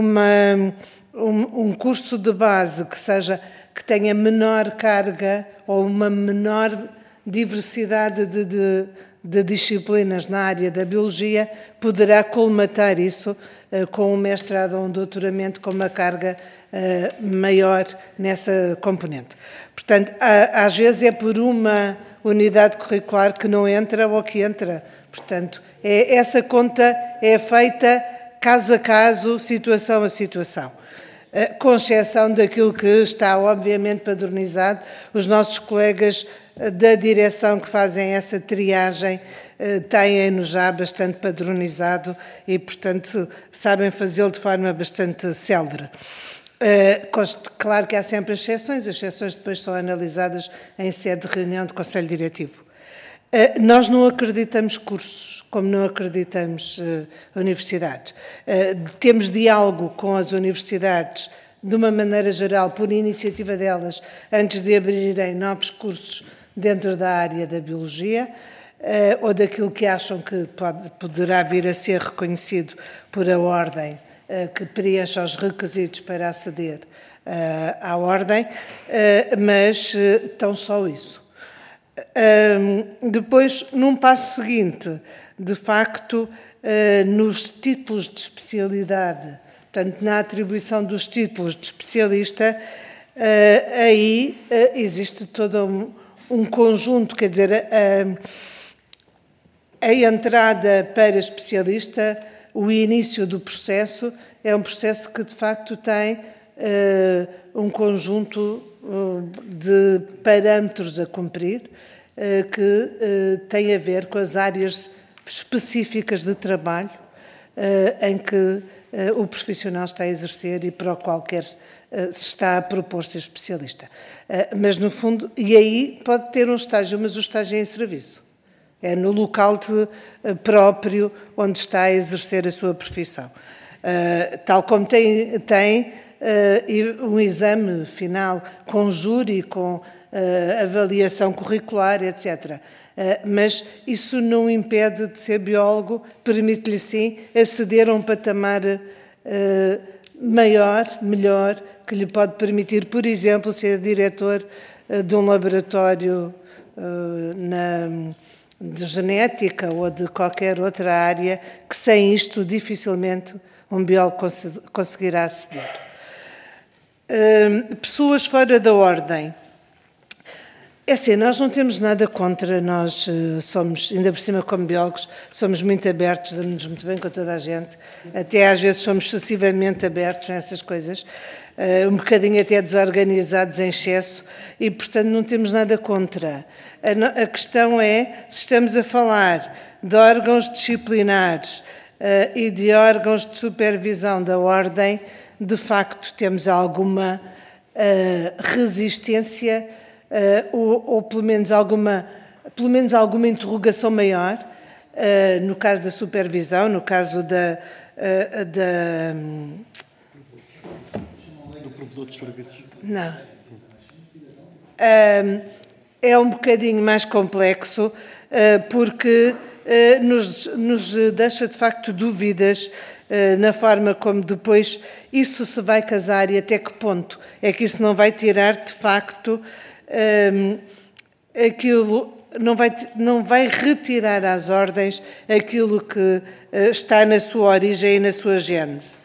um curso de base que tenha menor carga ou uma menor diversidade de disciplinas na área da biologia, poderá colmatar isso com um mestrado ou um doutoramento com uma carga maior nessa componente. Portanto, às vezes é por uma unidade curricular que não entra ou que entra. Portanto, essa conta é feita caso a caso, situação a situação. Com exceção daquilo que está, obviamente, padronizado, os nossos colegas da direção que fazem essa triagem têm-no já bastante padronizado e, portanto, sabem fazê-lo de forma bastante célere. Claro que há sempre as exceções depois são analisadas em sede de reunião de Conselho Diretivo. Nós não acreditamos cursos, como não acreditamos universidades. Temos diálogo com as universidades, de uma maneira geral, por iniciativa delas, antes de abrirem novos cursos dentro da área da biologia, ou daquilo que acham que poderá vir a ser reconhecido por a ordem, que preencha os requisitos para aceder à ordem, mas tão só isso. Depois, num passo seguinte, de facto, nos títulos de especialidade, portanto, na atribuição dos títulos de especialista, aí existe todo um conjunto, quer dizer, a entrada para especialista, o início do processo, é um processo que, de facto, tem um conjunto de parâmetros a cumprir, que tem a ver com as áreas específicas de trabalho em que o profissional está a exercer e para o qual se está a propor ser especialista. Mas, no fundo, e aí pode ter um estágio, mas o estágio é em serviço. É no local próprio onde está a exercer a sua profissão. Tal como tem um exame final com júri, com avaliação curricular, etc. Mas isso não impede de ser biólogo, permite-lhe sim aceder a um patamar maior, melhor, que lhe pode permitir, por exemplo, ser diretor de um laboratório de genética ou de qualquer outra área, que sem isto dificilmente um biólogo conseguirá aceder. Pessoas fora da ordem. É assim, nós não temos nada contra, nós somos, ainda por cima como biólogos, somos muito abertos, damos-nos muito bem com toda a gente, até às vezes somos excessivamente abertos nessas coisas, um bocadinho até desorganizados em excesso, e portanto não temos nada contra. A questão é, se estamos a falar de órgãos disciplinares e de órgãos de supervisão da ordem, de facto temos alguma resistência ou pelo menos alguma interrogação maior, no caso da supervisão, no caso do provedor de serviços. Não. É um bocadinho mais complexo, porque nos deixa de facto dúvidas na forma como depois isso se vai casar e até que ponto é que isso não vai tirar de facto aquilo, não vai retirar às ordens aquilo que está na sua origem e na sua gênese.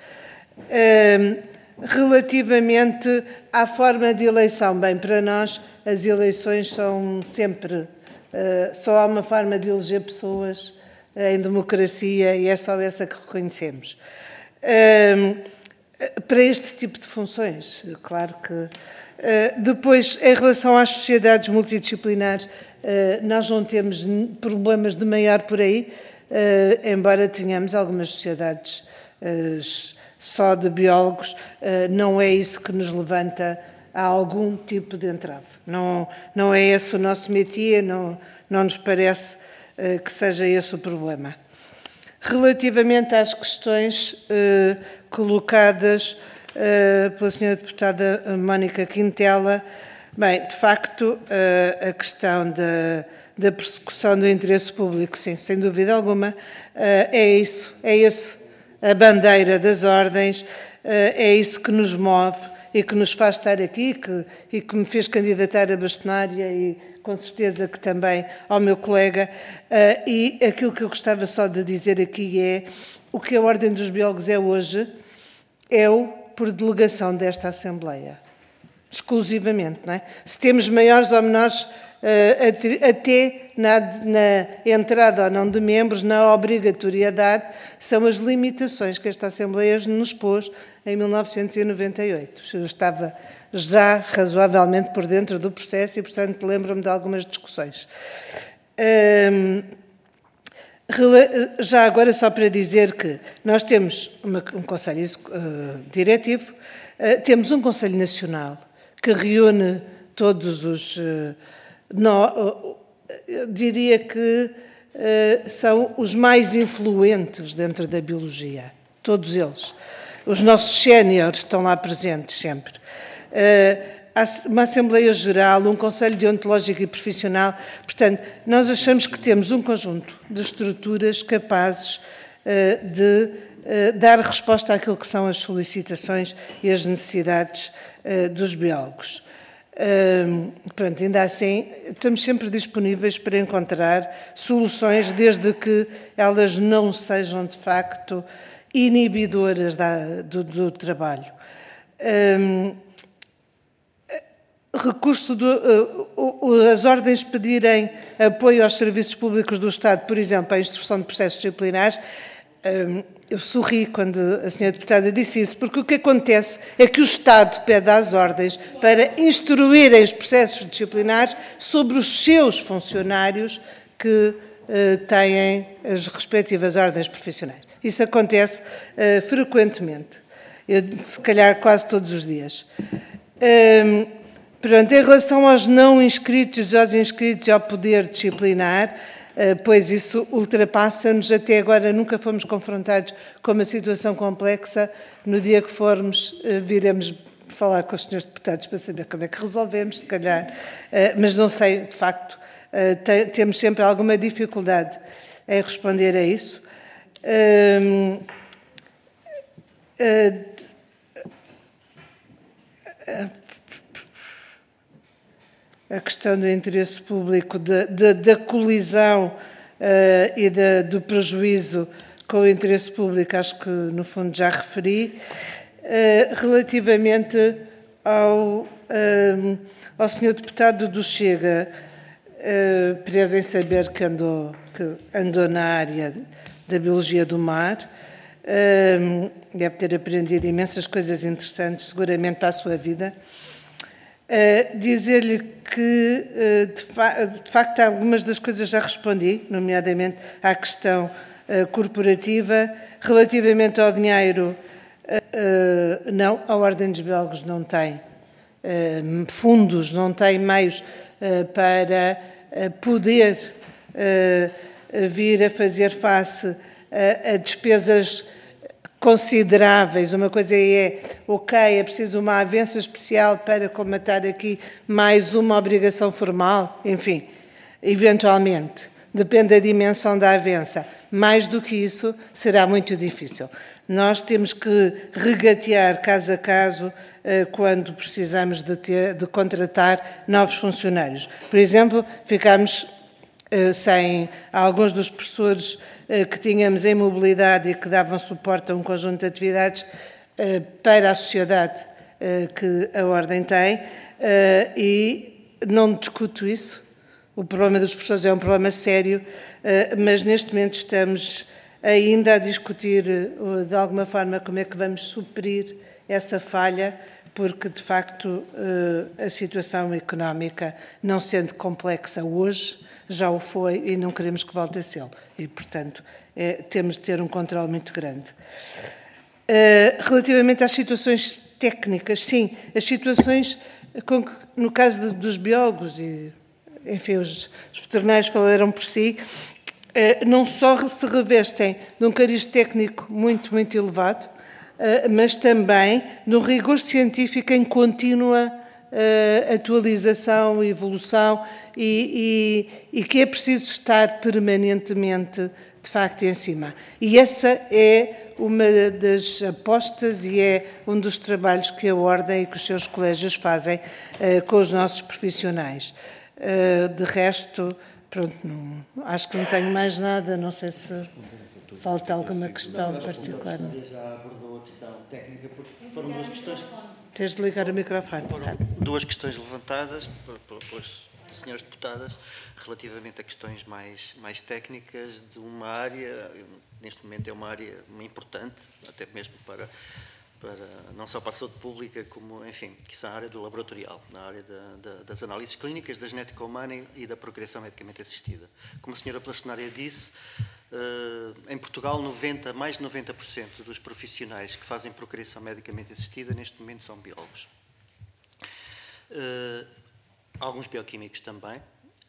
Relativamente à forma de eleição, bem, para nós as eleições são sempre, só há uma forma de eleger pessoas em democracia e é só essa que reconhecemos. Para este tipo de funções, claro que... Depois, em relação às sociedades multidisciplinares, nós não temos problemas de maior por aí, embora tenhamos algumas sociedades só de biólogos, não é isso que nos levanta a algum tipo de entrave. Não é esse o nosso métier, não nos parece que seja esse o problema. Relativamente às questões colocadas pela senhora deputada Mónica Quintela, bem, de facto, a questão da persecução do interesse público, sim, sem dúvida alguma, é isso a bandeira das ordens, é isso que nos move e que nos faz estar aqui e que me fez candidatar a bastonária e com certeza que também ao meu colega, e aquilo que eu gostava só de dizer aqui é o que a Ordem dos Biólogos é hoje, por delegação desta Assembleia, exclusivamente, não é? Se temos maiores ou menores, até na entrada ou não de membros, na obrigatoriedade, são as limitações que esta Assembleia nos pôs em 1998. Eu estava já razoavelmente por dentro do processo e, portanto, lembro-me de algumas discussões. Já agora, só para dizer que nós temos um Conselho Diretivo, temos um Conselho Nacional que reúne todos os... eu diria que são os mais influentes dentro da biologia, todos eles. Os nossos séniores estão lá presentes sempre. Uma Assembleia Geral, um Conselho Deontológico e Profissional. Portanto, nós achamos que temos um conjunto de estruturas capazes de dar resposta àquilo que são as solicitações e as necessidades dos biólogos. Pronto, ainda assim, estamos sempre disponíveis para encontrar soluções, desde que elas não sejam, de facto, inibidoras do trabalho. As ordens pedirem apoio aos serviços públicos do Estado, por exemplo, à instrução de processos disciplinares, eu sorri quando a senhora deputada disse isso, porque o que acontece é que o Estado pede às ordens para instruírem os processos disciplinares sobre os seus funcionários que têm as respectivas ordens profissionais. Isso acontece frequentemente, se calhar quase todos os dias. Pronto, em relação aos não inscritos e aos inscritos ao poder disciplinar, pois isso ultrapassa-nos, até agora nunca fomos confrontados com uma situação complexa. No dia que formos, viremos falar com os senhores deputados para saber como é que resolvemos, se calhar, mas não sei, de facto, temos sempre alguma dificuldade em responder a isso. A questão do interesse público, da colisão e do prejuízo com o interesse público, acho que, no fundo, já referi. Relativamente ao senhor deputado do Chega, preso em saber que andou na área da biologia do mar, deve ter aprendido imensas coisas interessantes, seguramente, para a sua vida. Dizer-lhe que, de facto, algumas das coisas já respondi, nomeadamente à questão corporativa. Relativamente ao dinheiro, não, a Ordem dos Biólogos não tem fundos, não tem meios para poder vir a fazer face a despesas consideráveis. Uma coisa é preciso uma avença especial para colmatar aqui mais uma obrigação formal, enfim, eventualmente, depende da dimensão da avença. Mais do que isso, será muito difícil. Nós temos que regatear caso a caso quando precisamos de contratar novos funcionários. Por exemplo, ficámos sem alguns dos professores que tínhamos em mobilidade e que davam suporte a um conjunto de atividades para a sociedade que a Ordem tem, e não discuto isso. O problema dos professores é um problema sério, mas neste momento estamos ainda a discutir de alguma forma como é que vamos suprir essa falha, porque de facto a situação económica, não sendo complexa hoje, já o foi e não queremos que volte a ser. E, portanto, temos de ter um controle muito grande. Relativamente às situações técnicas, sim, as situações, no caso dos biólogos, e enfim, os veterinários falaram por si, não só se revestem de um cariz técnico muito, muito elevado, mas também de um rigor científico em contínua atualização, evolução, e que é preciso estar permanentemente, de facto, em cima. E essa é uma das apostas e é um dos trabalhos que a Ordem e que os seus colégios fazem com os nossos profissionais. De resto, pronto, acho que não tenho mais nada, não sei se falta alguma questão particular. Já abordou a questão técnica, porque foram duas questões. Tens de ligar o microfone. Foram duas questões levantadas pelas senhoras deputadas relativamente a questões mais técnicas de uma área, neste momento é uma área importante, até mesmo para não só para a saúde pública, como, enfim, que são a área do laboratorial, na área das análises clínicas, da genética humana e da procriação medicamente assistida. Como a senhora bastonária disse, em Portugal, mais de 90% dos profissionais que fazem procriação medicamente assistida, neste momento, são biólogos. Alguns bioquímicos também.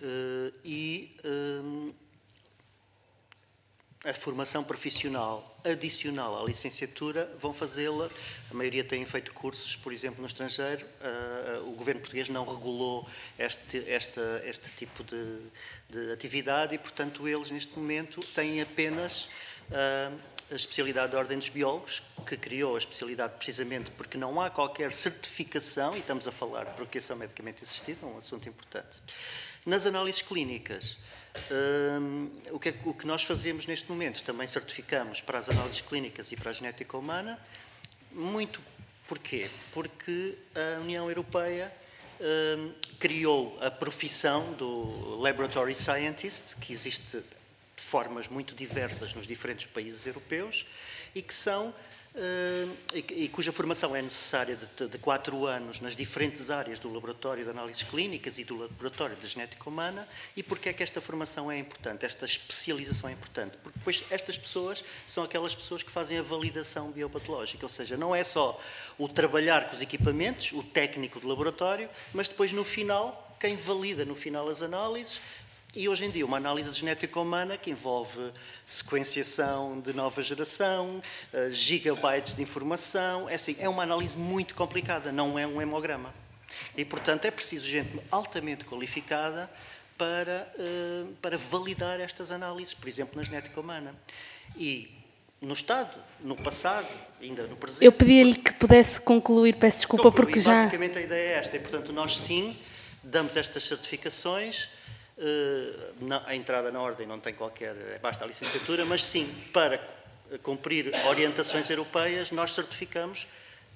A formação profissional adicional à licenciatura vão fazê-la, a maioria têm feito cursos, por exemplo, no estrangeiro. O governo português não regulou este tipo de atividade e, portanto, eles neste momento têm apenas a especialidade da Ordem dos Biólogos, que criou a especialidade precisamente porque não há qualquer certificação, e estamos a falar de procriação medicamente assistida, um assunto importante. Nas análises clínicas, o que nós fazemos neste momento, também certificamos para as análises clínicas e para a genética humana. Muito porquê? Porque a União Europeia criou a profissão do Laboratory Scientist, que existe de formas muito diversas nos diferentes países europeus e que são cuja formação é necessária de 4 anos nas diferentes áreas do laboratório de análises clínicas e do laboratório de genética humana. E porquê é que esta formação é importante, esta especialização é importante? Porque depois estas pessoas são aquelas pessoas que fazem a validação biopatológica, ou seja, não é só o trabalhar com os equipamentos, o técnico de laboratório, mas depois no final, quem valida no final as análises. E hoje em dia uma análise de genética humana que envolve sequenciação de nova geração, gigabytes de informação, é uma análise muito complicada, não é um hemograma. E, portanto, é preciso gente altamente qualificada para validar estas análises, por exemplo, na genética humana. E no Estado, no passado, ainda no presente... Eu pedi-lhe que pudesse concluir, peço desculpa, porque já... Basicamente a ideia é esta, e, portanto, nós sim damos estas certificações. A entrada na Ordem não tem basta a licenciatura, mas sim, para cumprir orientações europeias, nós certificamos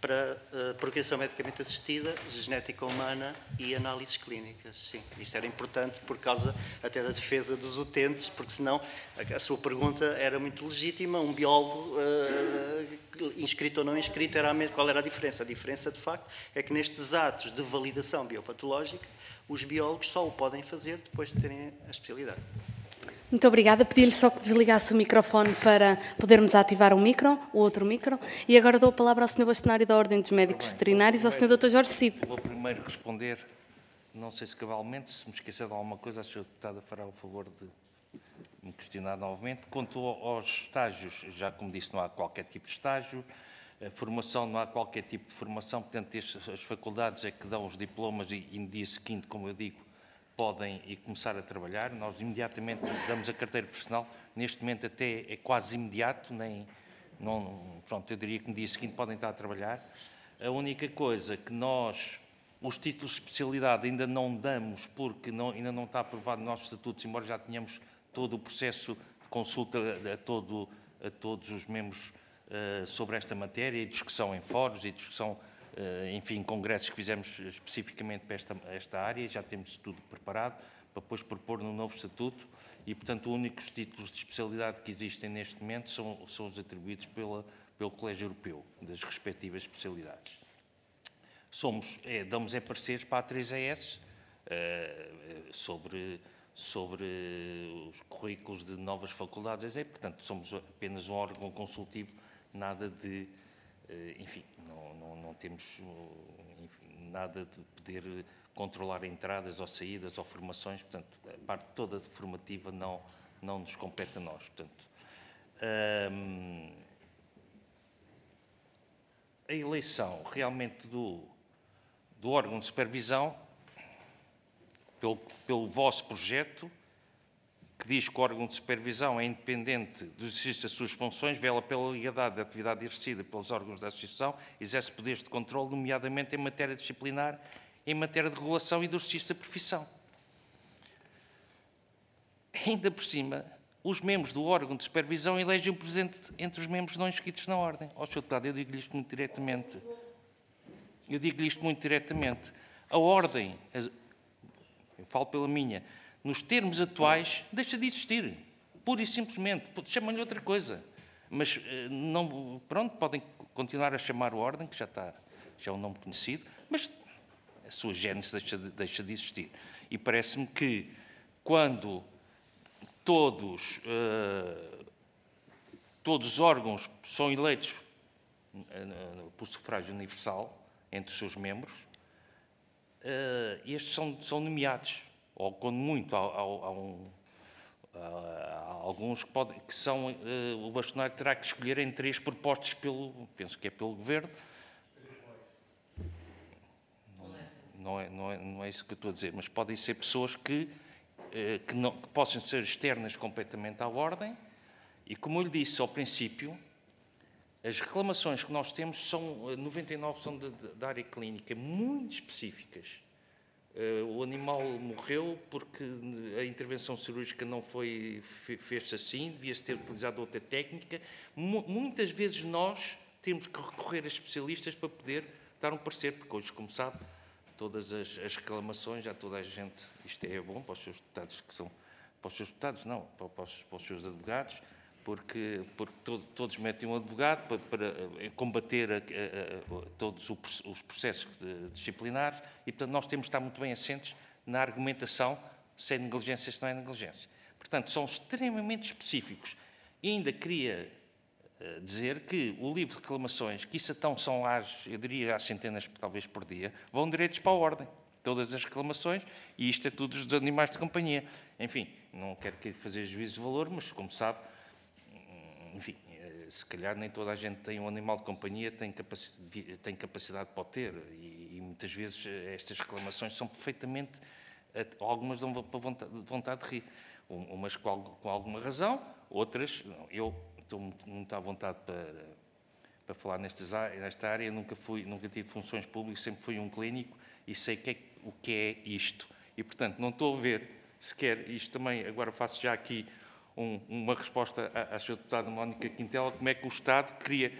para procriação medicamente assistida, genética humana e análises clínicas. Sim, isto era importante por causa até da defesa dos utentes, porque senão a sua pergunta era muito legítima. Um biólogo, inscrito ou não inscrito, qual era a diferença? A diferença, de facto, é que nestes atos de validação biopatológica, os biólogos só o podem fazer depois de terem a especialidade. Muito obrigada. Pedi-lhe só que desligasse o microfone para podermos ativar o outro micro. E agora dou a palavra ao Sr. Bastonário da Ordem dos Médicos Veterinários, ao Sr. Dr. Jorge Cid. Vou primeiro responder, não sei se cabalmente, se me esquecer de alguma coisa, a Sra. Deputada fará o favor de me questionar novamente. Quanto aos estágios, já como disse, não há qualquer tipo de estágio. A formação, não há qualquer tipo de formação. Portanto, as faculdades é que dão os diplomas e no dia seguinte, como eu digo, podem começar a trabalhar. Nós imediatamente damos a carteira profissional. Neste momento até é quase imediato, pronto, eu diria que no dia seguinte podem estar a trabalhar. A única coisa que nós, os títulos de especialidade ainda não damos, porque ainda não está aprovado nos nossos estatutos, embora já tenhamos todo o processo de consulta a todos os membros sobre esta matéria, e discussão em fóruns, e discussão, enfim, congressos que fizemos especificamente para esta área, já temos tudo preparado para depois propor no novo estatuto, e, portanto, os únicos títulos de especialidade que existem neste momento são os atribuídos pelo Colégio Europeu, das respectivas especialidades. Damos pareceres para a 3ES sobre os currículos de novas faculdades, portanto, somos apenas um órgão consultivo, nada de, enfim, não temos nada de poder controlar entradas ou saídas ou formações, portanto, a parte toda formativa não nos compete a nós. Portanto, a eleição realmente do órgão de supervisão, pelo vosso projeto, que diz que o órgão de supervisão é independente do exercício das suas funções, vela pela legalidade da atividade exercida pelos órgãos da Associação, exerce poderes de controle, nomeadamente em matéria disciplinar, em matéria de regulação e do exercício da profissão. Ainda por cima, os membros do órgão de supervisão elegem o presidente entre os membros não inscritos na Ordem. Ó, Sr. Deputado, eu digo-lhe isto muito diretamente. A Ordem, eu falo pela minha, nos termos atuais, deixa de existir. Pura e simplesmente. Chamam-lhe outra coisa. Mas, pronto, podem continuar a chamar a Ordem, que já é um nome conhecido, mas a sua gênese deixa de existir. E parece-me que, quando todos os órgãos são eleitos por sufrágio universal, entre os seus membros, estes são nomeados. Ou, quando muito, há alguns que são... o bastonário terá que escolher entre 3 propostos penso que é pelo Governo. Não é isso que eu estou a dizer, mas podem ser pessoas que possam ser externas completamente à Ordem, e, como eu lhe disse ao princípio, as reclamações que nós temos 99 são da área clínica, muito específicas. O animal morreu porque a intervenção cirúrgica não fez-se assim, devia-se ter utilizado outra técnica. Muitas vezes nós temos que recorrer a especialistas para poder dar um parecer, porque hoje, como sabe, todas as reclamações, já toda a gente, isto é bom para os seus deputados, para os seus deputados não, para os seus advogados, porque todos metem um advogado para combater todos os processos disciplinares, e, portanto, nós temos de estar muito bem assentes na argumentação se é negligência, se não é negligência. Portanto, são extremamente específicos. E ainda queria dizer que o livro de reclamações, que isso então são eu diria às centenas, talvez por dia, vão direitos para a Ordem. Todas as reclamações, e isto é tudo dos animais de companhia. Enfim, não quero fazer juízo de valor, mas, como sabe, enfim, se calhar nem toda a gente tem um animal de companhia, tem capacidade para o ter, e muitas vezes estas reclamações são perfeitamente, algumas dão para vontade de rir, umas com alguma razão, outras, eu estou muito à vontade para falar nesta área, nunca tive funções públicas, sempre fui um clínico e sei o que é isto, e, portanto, não estou a ver sequer isto também. Agora faço já aqui uma resposta à Sra. Deputada Mónica Quintela, como é que o Estado queria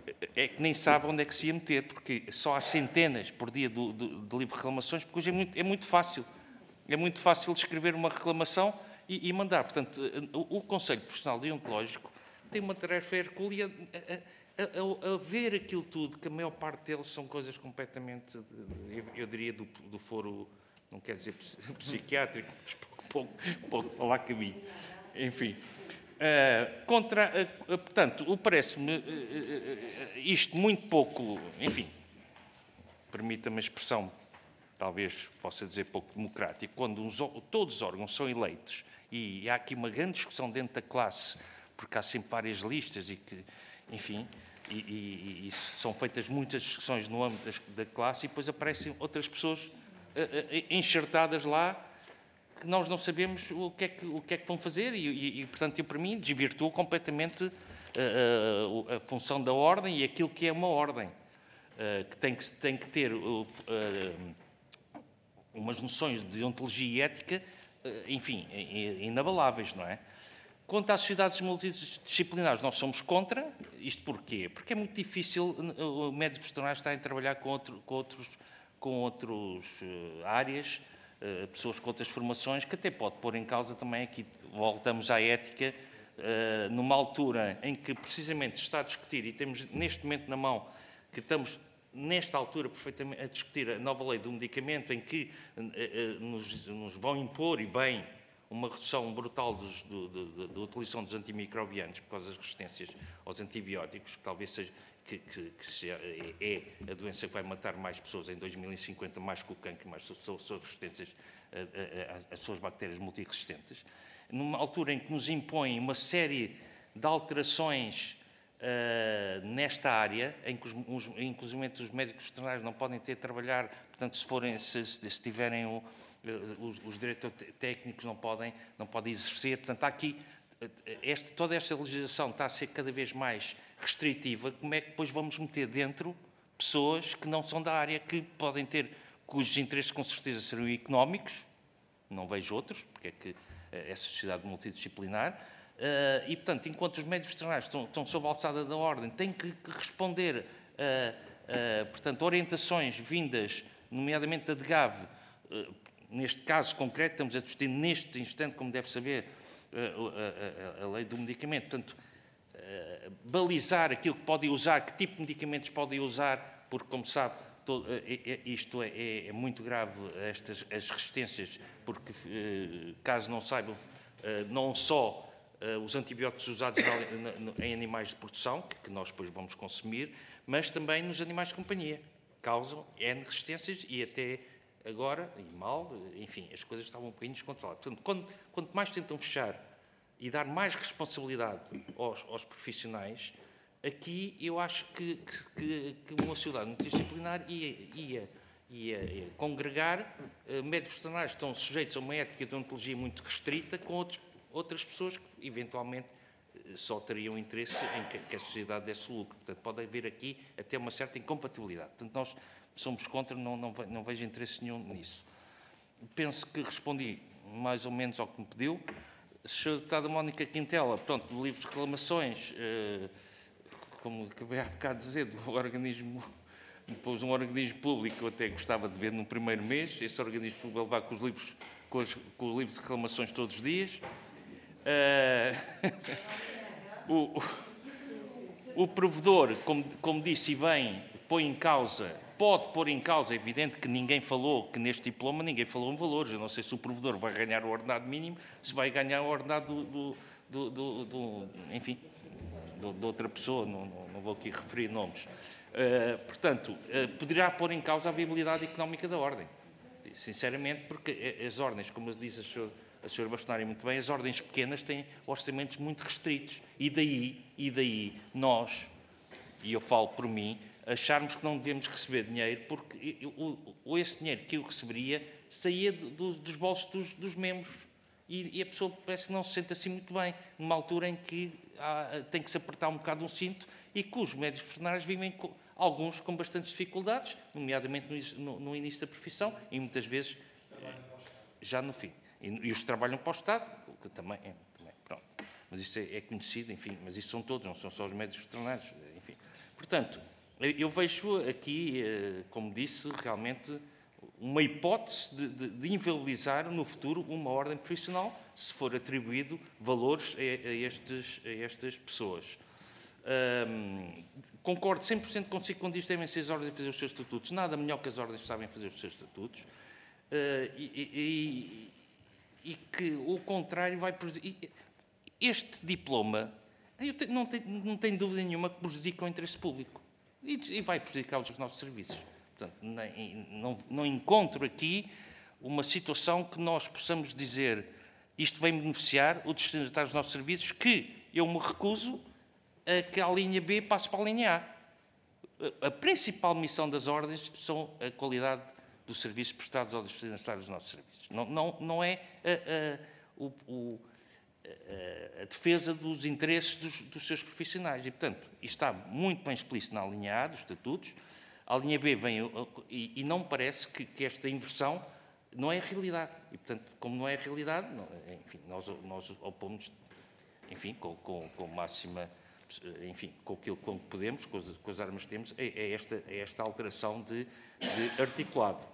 é que nem sabe onde é que se ia meter, porque só há centenas por dia de livre reclamações, porque hoje é muito fácil. É muito fácil escrever uma reclamação e mandar. Portanto, o Conselho Profissional Deontológico tem uma tarefa hercúlea a ver aquilo tudo, que a maior parte deles são coisas completamente, eu diria, do foro, não quero dizer psiquiátrico, mas pouco lá caminho. Enfim. Portanto, parece-me isto muito pouco, enfim, permita-me a expressão, talvez possa dizer pouco democrático, quando todos os órgãos são eleitos e há aqui uma grande discussão dentro da classe, porque há sempre várias listas e que, enfim, e são feitas muitas discussões no âmbito da classe e depois aparecem outras pessoas enxertadas lá que nós não sabemos o que é que vão fazer e portanto, eu, para mim, desvirtuo completamente a função da ordem e aquilo que é uma ordem, que tem que ter umas noções de deontologia e ética, enfim, inabaláveis, não é? Quanto às sociedades multidisciplinares, nós somos contra. Isto porquê? Porque é muito difícil o médico veterinário estar a trabalhar com outras áreas, pessoas com outras formações, que até pode pôr em causa também, aqui voltamos à ética, numa altura em que precisamente se está a discutir, e temos neste momento na mão, que estamos nesta altura perfeitamente a discutir a nova lei do medicamento, em que nos vão impor, e bem, uma redução brutal da utilização dos antimicrobianos por causa das resistências aos antibióticos, que talvez seja a doença que vai matar mais pessoas em 2050, mais que o cancro, mais suas resistências às suas bactérias multiresistentes. Numa altura em que nos impõem uma série de alterações nesta área, em que inclusive os médicos veterinários não podem ter de trabalhar, portanto, se tiverem os diretores técnicos não podem exercer, portanto, há aqui toda esta legislação está a ser cada vez mais restritiva. Como é que depois vamos meter dentro pessoas que não são da área, cujos interesses com certeza serão económicos, não vejo outros, porque é que essa sociedade multidisciplinar, e, portanto, enquanto os médicos veterinários estão sob a alçada da ordem, têm que responder portanto, orientações vindas, nomeadamente da DGAV, neste caso concreto, estamos a discutir neste instante, como deve saber, a lei do medicamento, portanto, balizar aquilo que podem usar, que tipo de medicamentos podem usar, porque, como sabe, isto é muito grave, as resistências, porque, caso não saibam, não só os antibióticos usados em animais de produção, que nós depois vamos consumir, mas também nos animais de companhia, causam N resistências e até agora, e mal, enfim, as coisas estavam um bocadinho descontroladas. Portanto, quanto mais tentam fechar e dar mais responsabilidade aos profissionais, aqui eu acho que uma sociedade multidisciplinar ia congregar médicos veterinários que estão sujeitos a uma ética de ontologia muito restrita com outras pessoas que, eventualmente, só teriam interesse em que a sociedade desse lucro. Portanto, pode haver aqui até uma certa incompatibilidade. Portanto, nós somos contra, não vejo interesse nenhum nisso. Penso que respondi mais ou menos ao que me pediu. Sra. Deputada Mónica Quintela, portanto, do livro de reclamações, como acabei há bocado de dizer, do organismo, depois um organismo público, eu até gostava de ver no primeiro mês, esse organismo público vai levar com o livro de reclamações todos os dias. O provedor, como disse bem, pode pôr em causa, é evidente que ninguém falou, que neste diploma ninguém falou em valores. Eu não sei se o provedor vai ganhar o ordenado mínimo, se vai ganhar o ordenado enfim, de outra pessoa, não vou aqui referir nomes. Portanto, poderá pôr em causa a viabilidade económica da ordem, sinceramente, porque as ordens, como disse a senhora Bastonária muito bem, as ordens pequenas têm orçamentos muito restritos e daí nós, e eu falo por mim, acharmos que não devemos receber dinheiro, porque esse dinheiro que eu receberia saía dos bolsos dos membros e a pessoa parece que não se sente assim muito bem, numa altura em que tem que se apertar um bocado um cinto e que os médicos veterinários vivem, alguns com bastantes dificuldades, nomeadamente no início da profissão e muitas vezes já no fim. E os que trabalham para o Estado, que também pronto. Mas isso é conhecido, enfim, mas isso são todos, não são só os médicos veterinários, enfim. Portanto, eu vejo aqui, como disse, realmente uma hipótese de inviabilizar no futuro uma ordem profissional se for atribuído valores a estas pessoas. Concordo 100% consigo quando diz que devem ser as ordens a fazer os seus estatutos. Nada melhor que as ordens sabem fazer os seus estatutos. E que o contrário vai prejudicar. Este diploma, eu não tenho dúvida nenhuma que prejudica o interesse público e vai prejudicar os nossos serviços. Portanto, não encontro aqui uma situação que nós possamos dizer isto vem beneficiar o destinatário dos nossos serviços, que eu me recuso a que a linha B passe para a linha A. A principal missão das ordens são a qualidade dos serviços prestados aos destinatários dos nossos serviços. Não é a defesa dos interesses dos seus profissionais. E, portanto, isto está muito bem explícito na linha A dos estatutos. A linha B vem, e não me parece que esta inversão não é a realidade. E, portanto, como não é a realidade, enfim, nós opomos, enfim, com máxima, enfim, com aquilo que podemos, com as armas que temos, é esta alteração de articulado.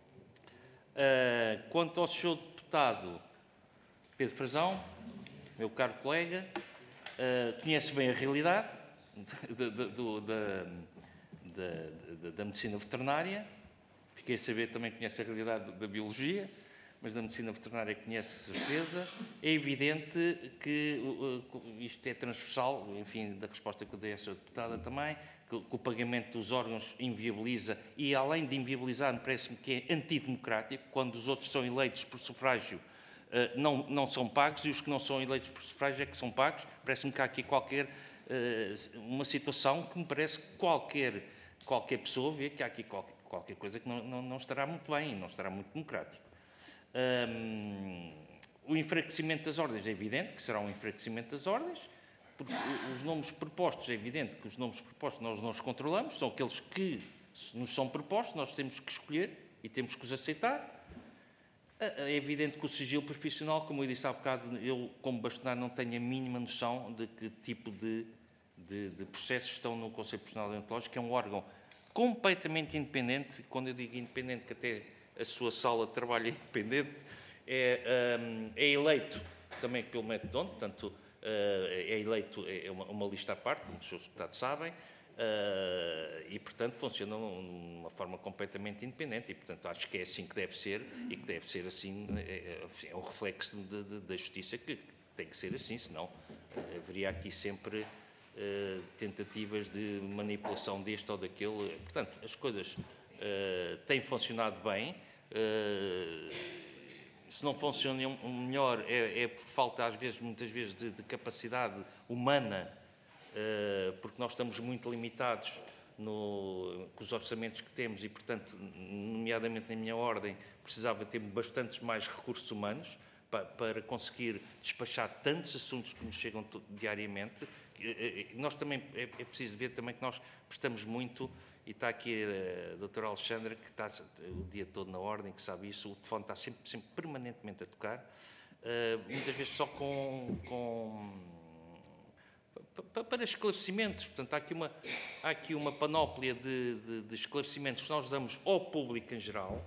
Quanto ao Sr. Deputado Pedro Frazão, meu caro colega, conhece bem a realidade da medicina veterinária. Fiquei a saber também que conhece a realidade da biologia, mas da medicina veterinária conhece certeza. É evidente que isto é transversal, enfim, da resposta que eu dei à Sra. Deputada também, que o pagamento dos órgãos inviabiliza, e além de inviabilizar, parece-me que é antidemocrático, quando os outros são eleitos por sufrágio, não são pagos, e os que não são eleitos por sufrágio é que são pagos. Parece-me que há aqui uma situação que me parece que qualquer pessoa vê que há aqui qualquer coisa que não estará muito bem, não estará muito democrático. O enfraquecimento das ordens é evidente que será um enfraquecimento das ordens, porque os nomes propostos, é evidente que os nomes propostos nós não os controlamos, são aqueles que nos são propostos, nós temos que escolher e temos que os aceitar. É evidente que o sigilo profissional, como eu disse há bocado, eu, como bastonário, não tenho a mínima noção de que tipo de processos estão no Conselho Profissional Deontológico, que é um órgão completamente independente. Quando eu digo independente, que até a sua sala de trabalho é independente, é eleito também pelo método DON, portanto, é eleito, é uma lista à parte, como os seus deputados sabem, e, portanto, funciona de uma forma completamente independente, e, portanto, acho que é assim que deve ser, e que deve ser assim, é um reflexo da justiça que tem que ser assim, senão haveria aqui sempre tentativas de manipulação deste ou daquele. Portanto, as coisas têm funcionado bem. Se não funcionam melhor é por falta, muitas vezes, de capacidade humana, porque nós estamos muito limitados com os orçamentos que temos e, portanto, nomeadamente na minha ordem, precisava ter bastantes mais recursos humanos para conseguir despachar tantos assuntos que nos chegam diariamente. Nós também, é preciso ver também que nós prestamos muito, e está aqui a doutora Alexandra, que está o dia todo na ordem, que sabe isso, o telefone está sempre permanentemente a tocar, muitas vezes só para esclarecimentos. Portanto, há aqui uma panóplia de esclarecimentos que nós damos ao público em geral,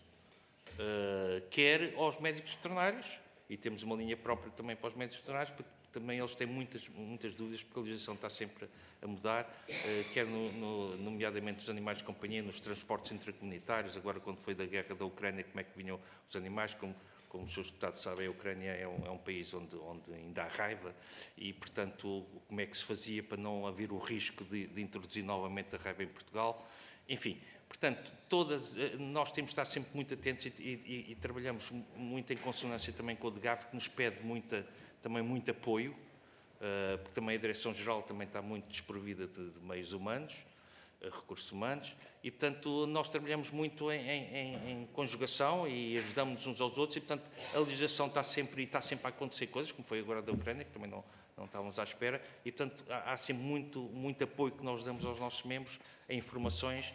quer aos médicos veterinários, e temos uma linha própria também para os médicos veterinários, porque também eles têm muitas dúvidas, porque a legislação está sempre a mudar, quer nomeadamente os animais de companhia, nos transportes intracomunitários. Agora, quando foi da guerra da Ucrânia, como é que vinham os animais, como os seus deputados sabem, a Ucrânia é um país onde ainda há raiva, e, portanto, como é que se fazia para não haver o risco de introduzir novamente a raiva em Portugal. Enfim, portanto, nós temos de estar sempre muito atentos e trabalhamos muito em consonância também com o DGAF, que nos pede também muito apoio, porque também a Direção-Geral também está muito desprovida de meios humanos, recursos humanos, e, portanto, nós trabalhamos muito em conjugação e ajudamos uns aos outros, e, portanto, a legislação está sempre a acontecer coisas, como foi agora da Ucrânia, que também não estávamos à espera, e, portanto, há sempre muito apoio que nós damos aos nossos membros em informações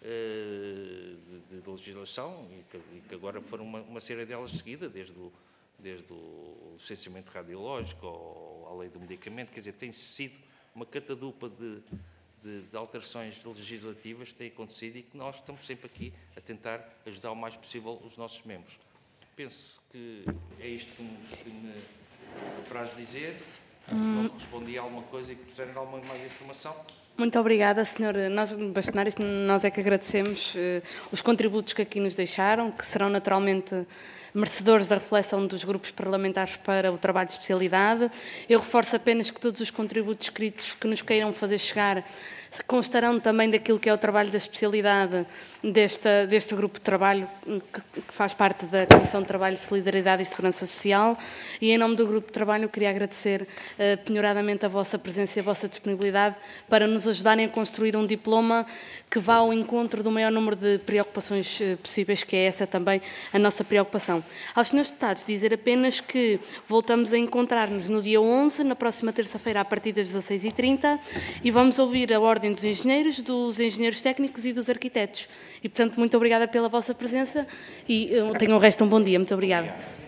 de legislação, e que agora foram uma série delas seguida, desde o licenciamento radiológico à lei do medicamento. Quer dizer, tem sido uma catadupa de alterações legislativas que têm acontecido e que nós estamos sempre aqui a tentar ajudar o mais possível os nossos membros. Penso que é isto que me apraz dizer. Não respondi a alguma coisa e que precisarem de alguma mais informação. Muito obrigada, Sr. Bastonário. Nós é que agradecemos os contributos que aqui nos deixaram, que serão naturalmente merecedores da reflexão dos grupos parlamentares para o trabalho de especialidade. Eu reforço apenas que todos os contributos escritos que nos queiram fazer chegar constarão também daquilo que é o trabalho da especialidade deste grupo de trabalho, que faz parte da Comissão de Trabalho, Solidariedade e Segurança Social, e em nome do grupo de trabalho eu queria agradecer penhoradamente a vossa presença e a vossa disponibilidade para nos ajudarem a construir um diploma que vá ao encontro do maior número de preocupações possíveis, que é essa também a nossa preocupação. Aos senhores deputados, dizer apenas que voltamos a encontrar-nos no dia 11, na próxima terça-feira, a partir das 16h30, e vamos ouvir a Ordem dos Engenheiros Técnicos e dos Arquitetos. E, portanto, muito obrigada pela vossa presença e tenham o resto um bom dia. Muito obrigada.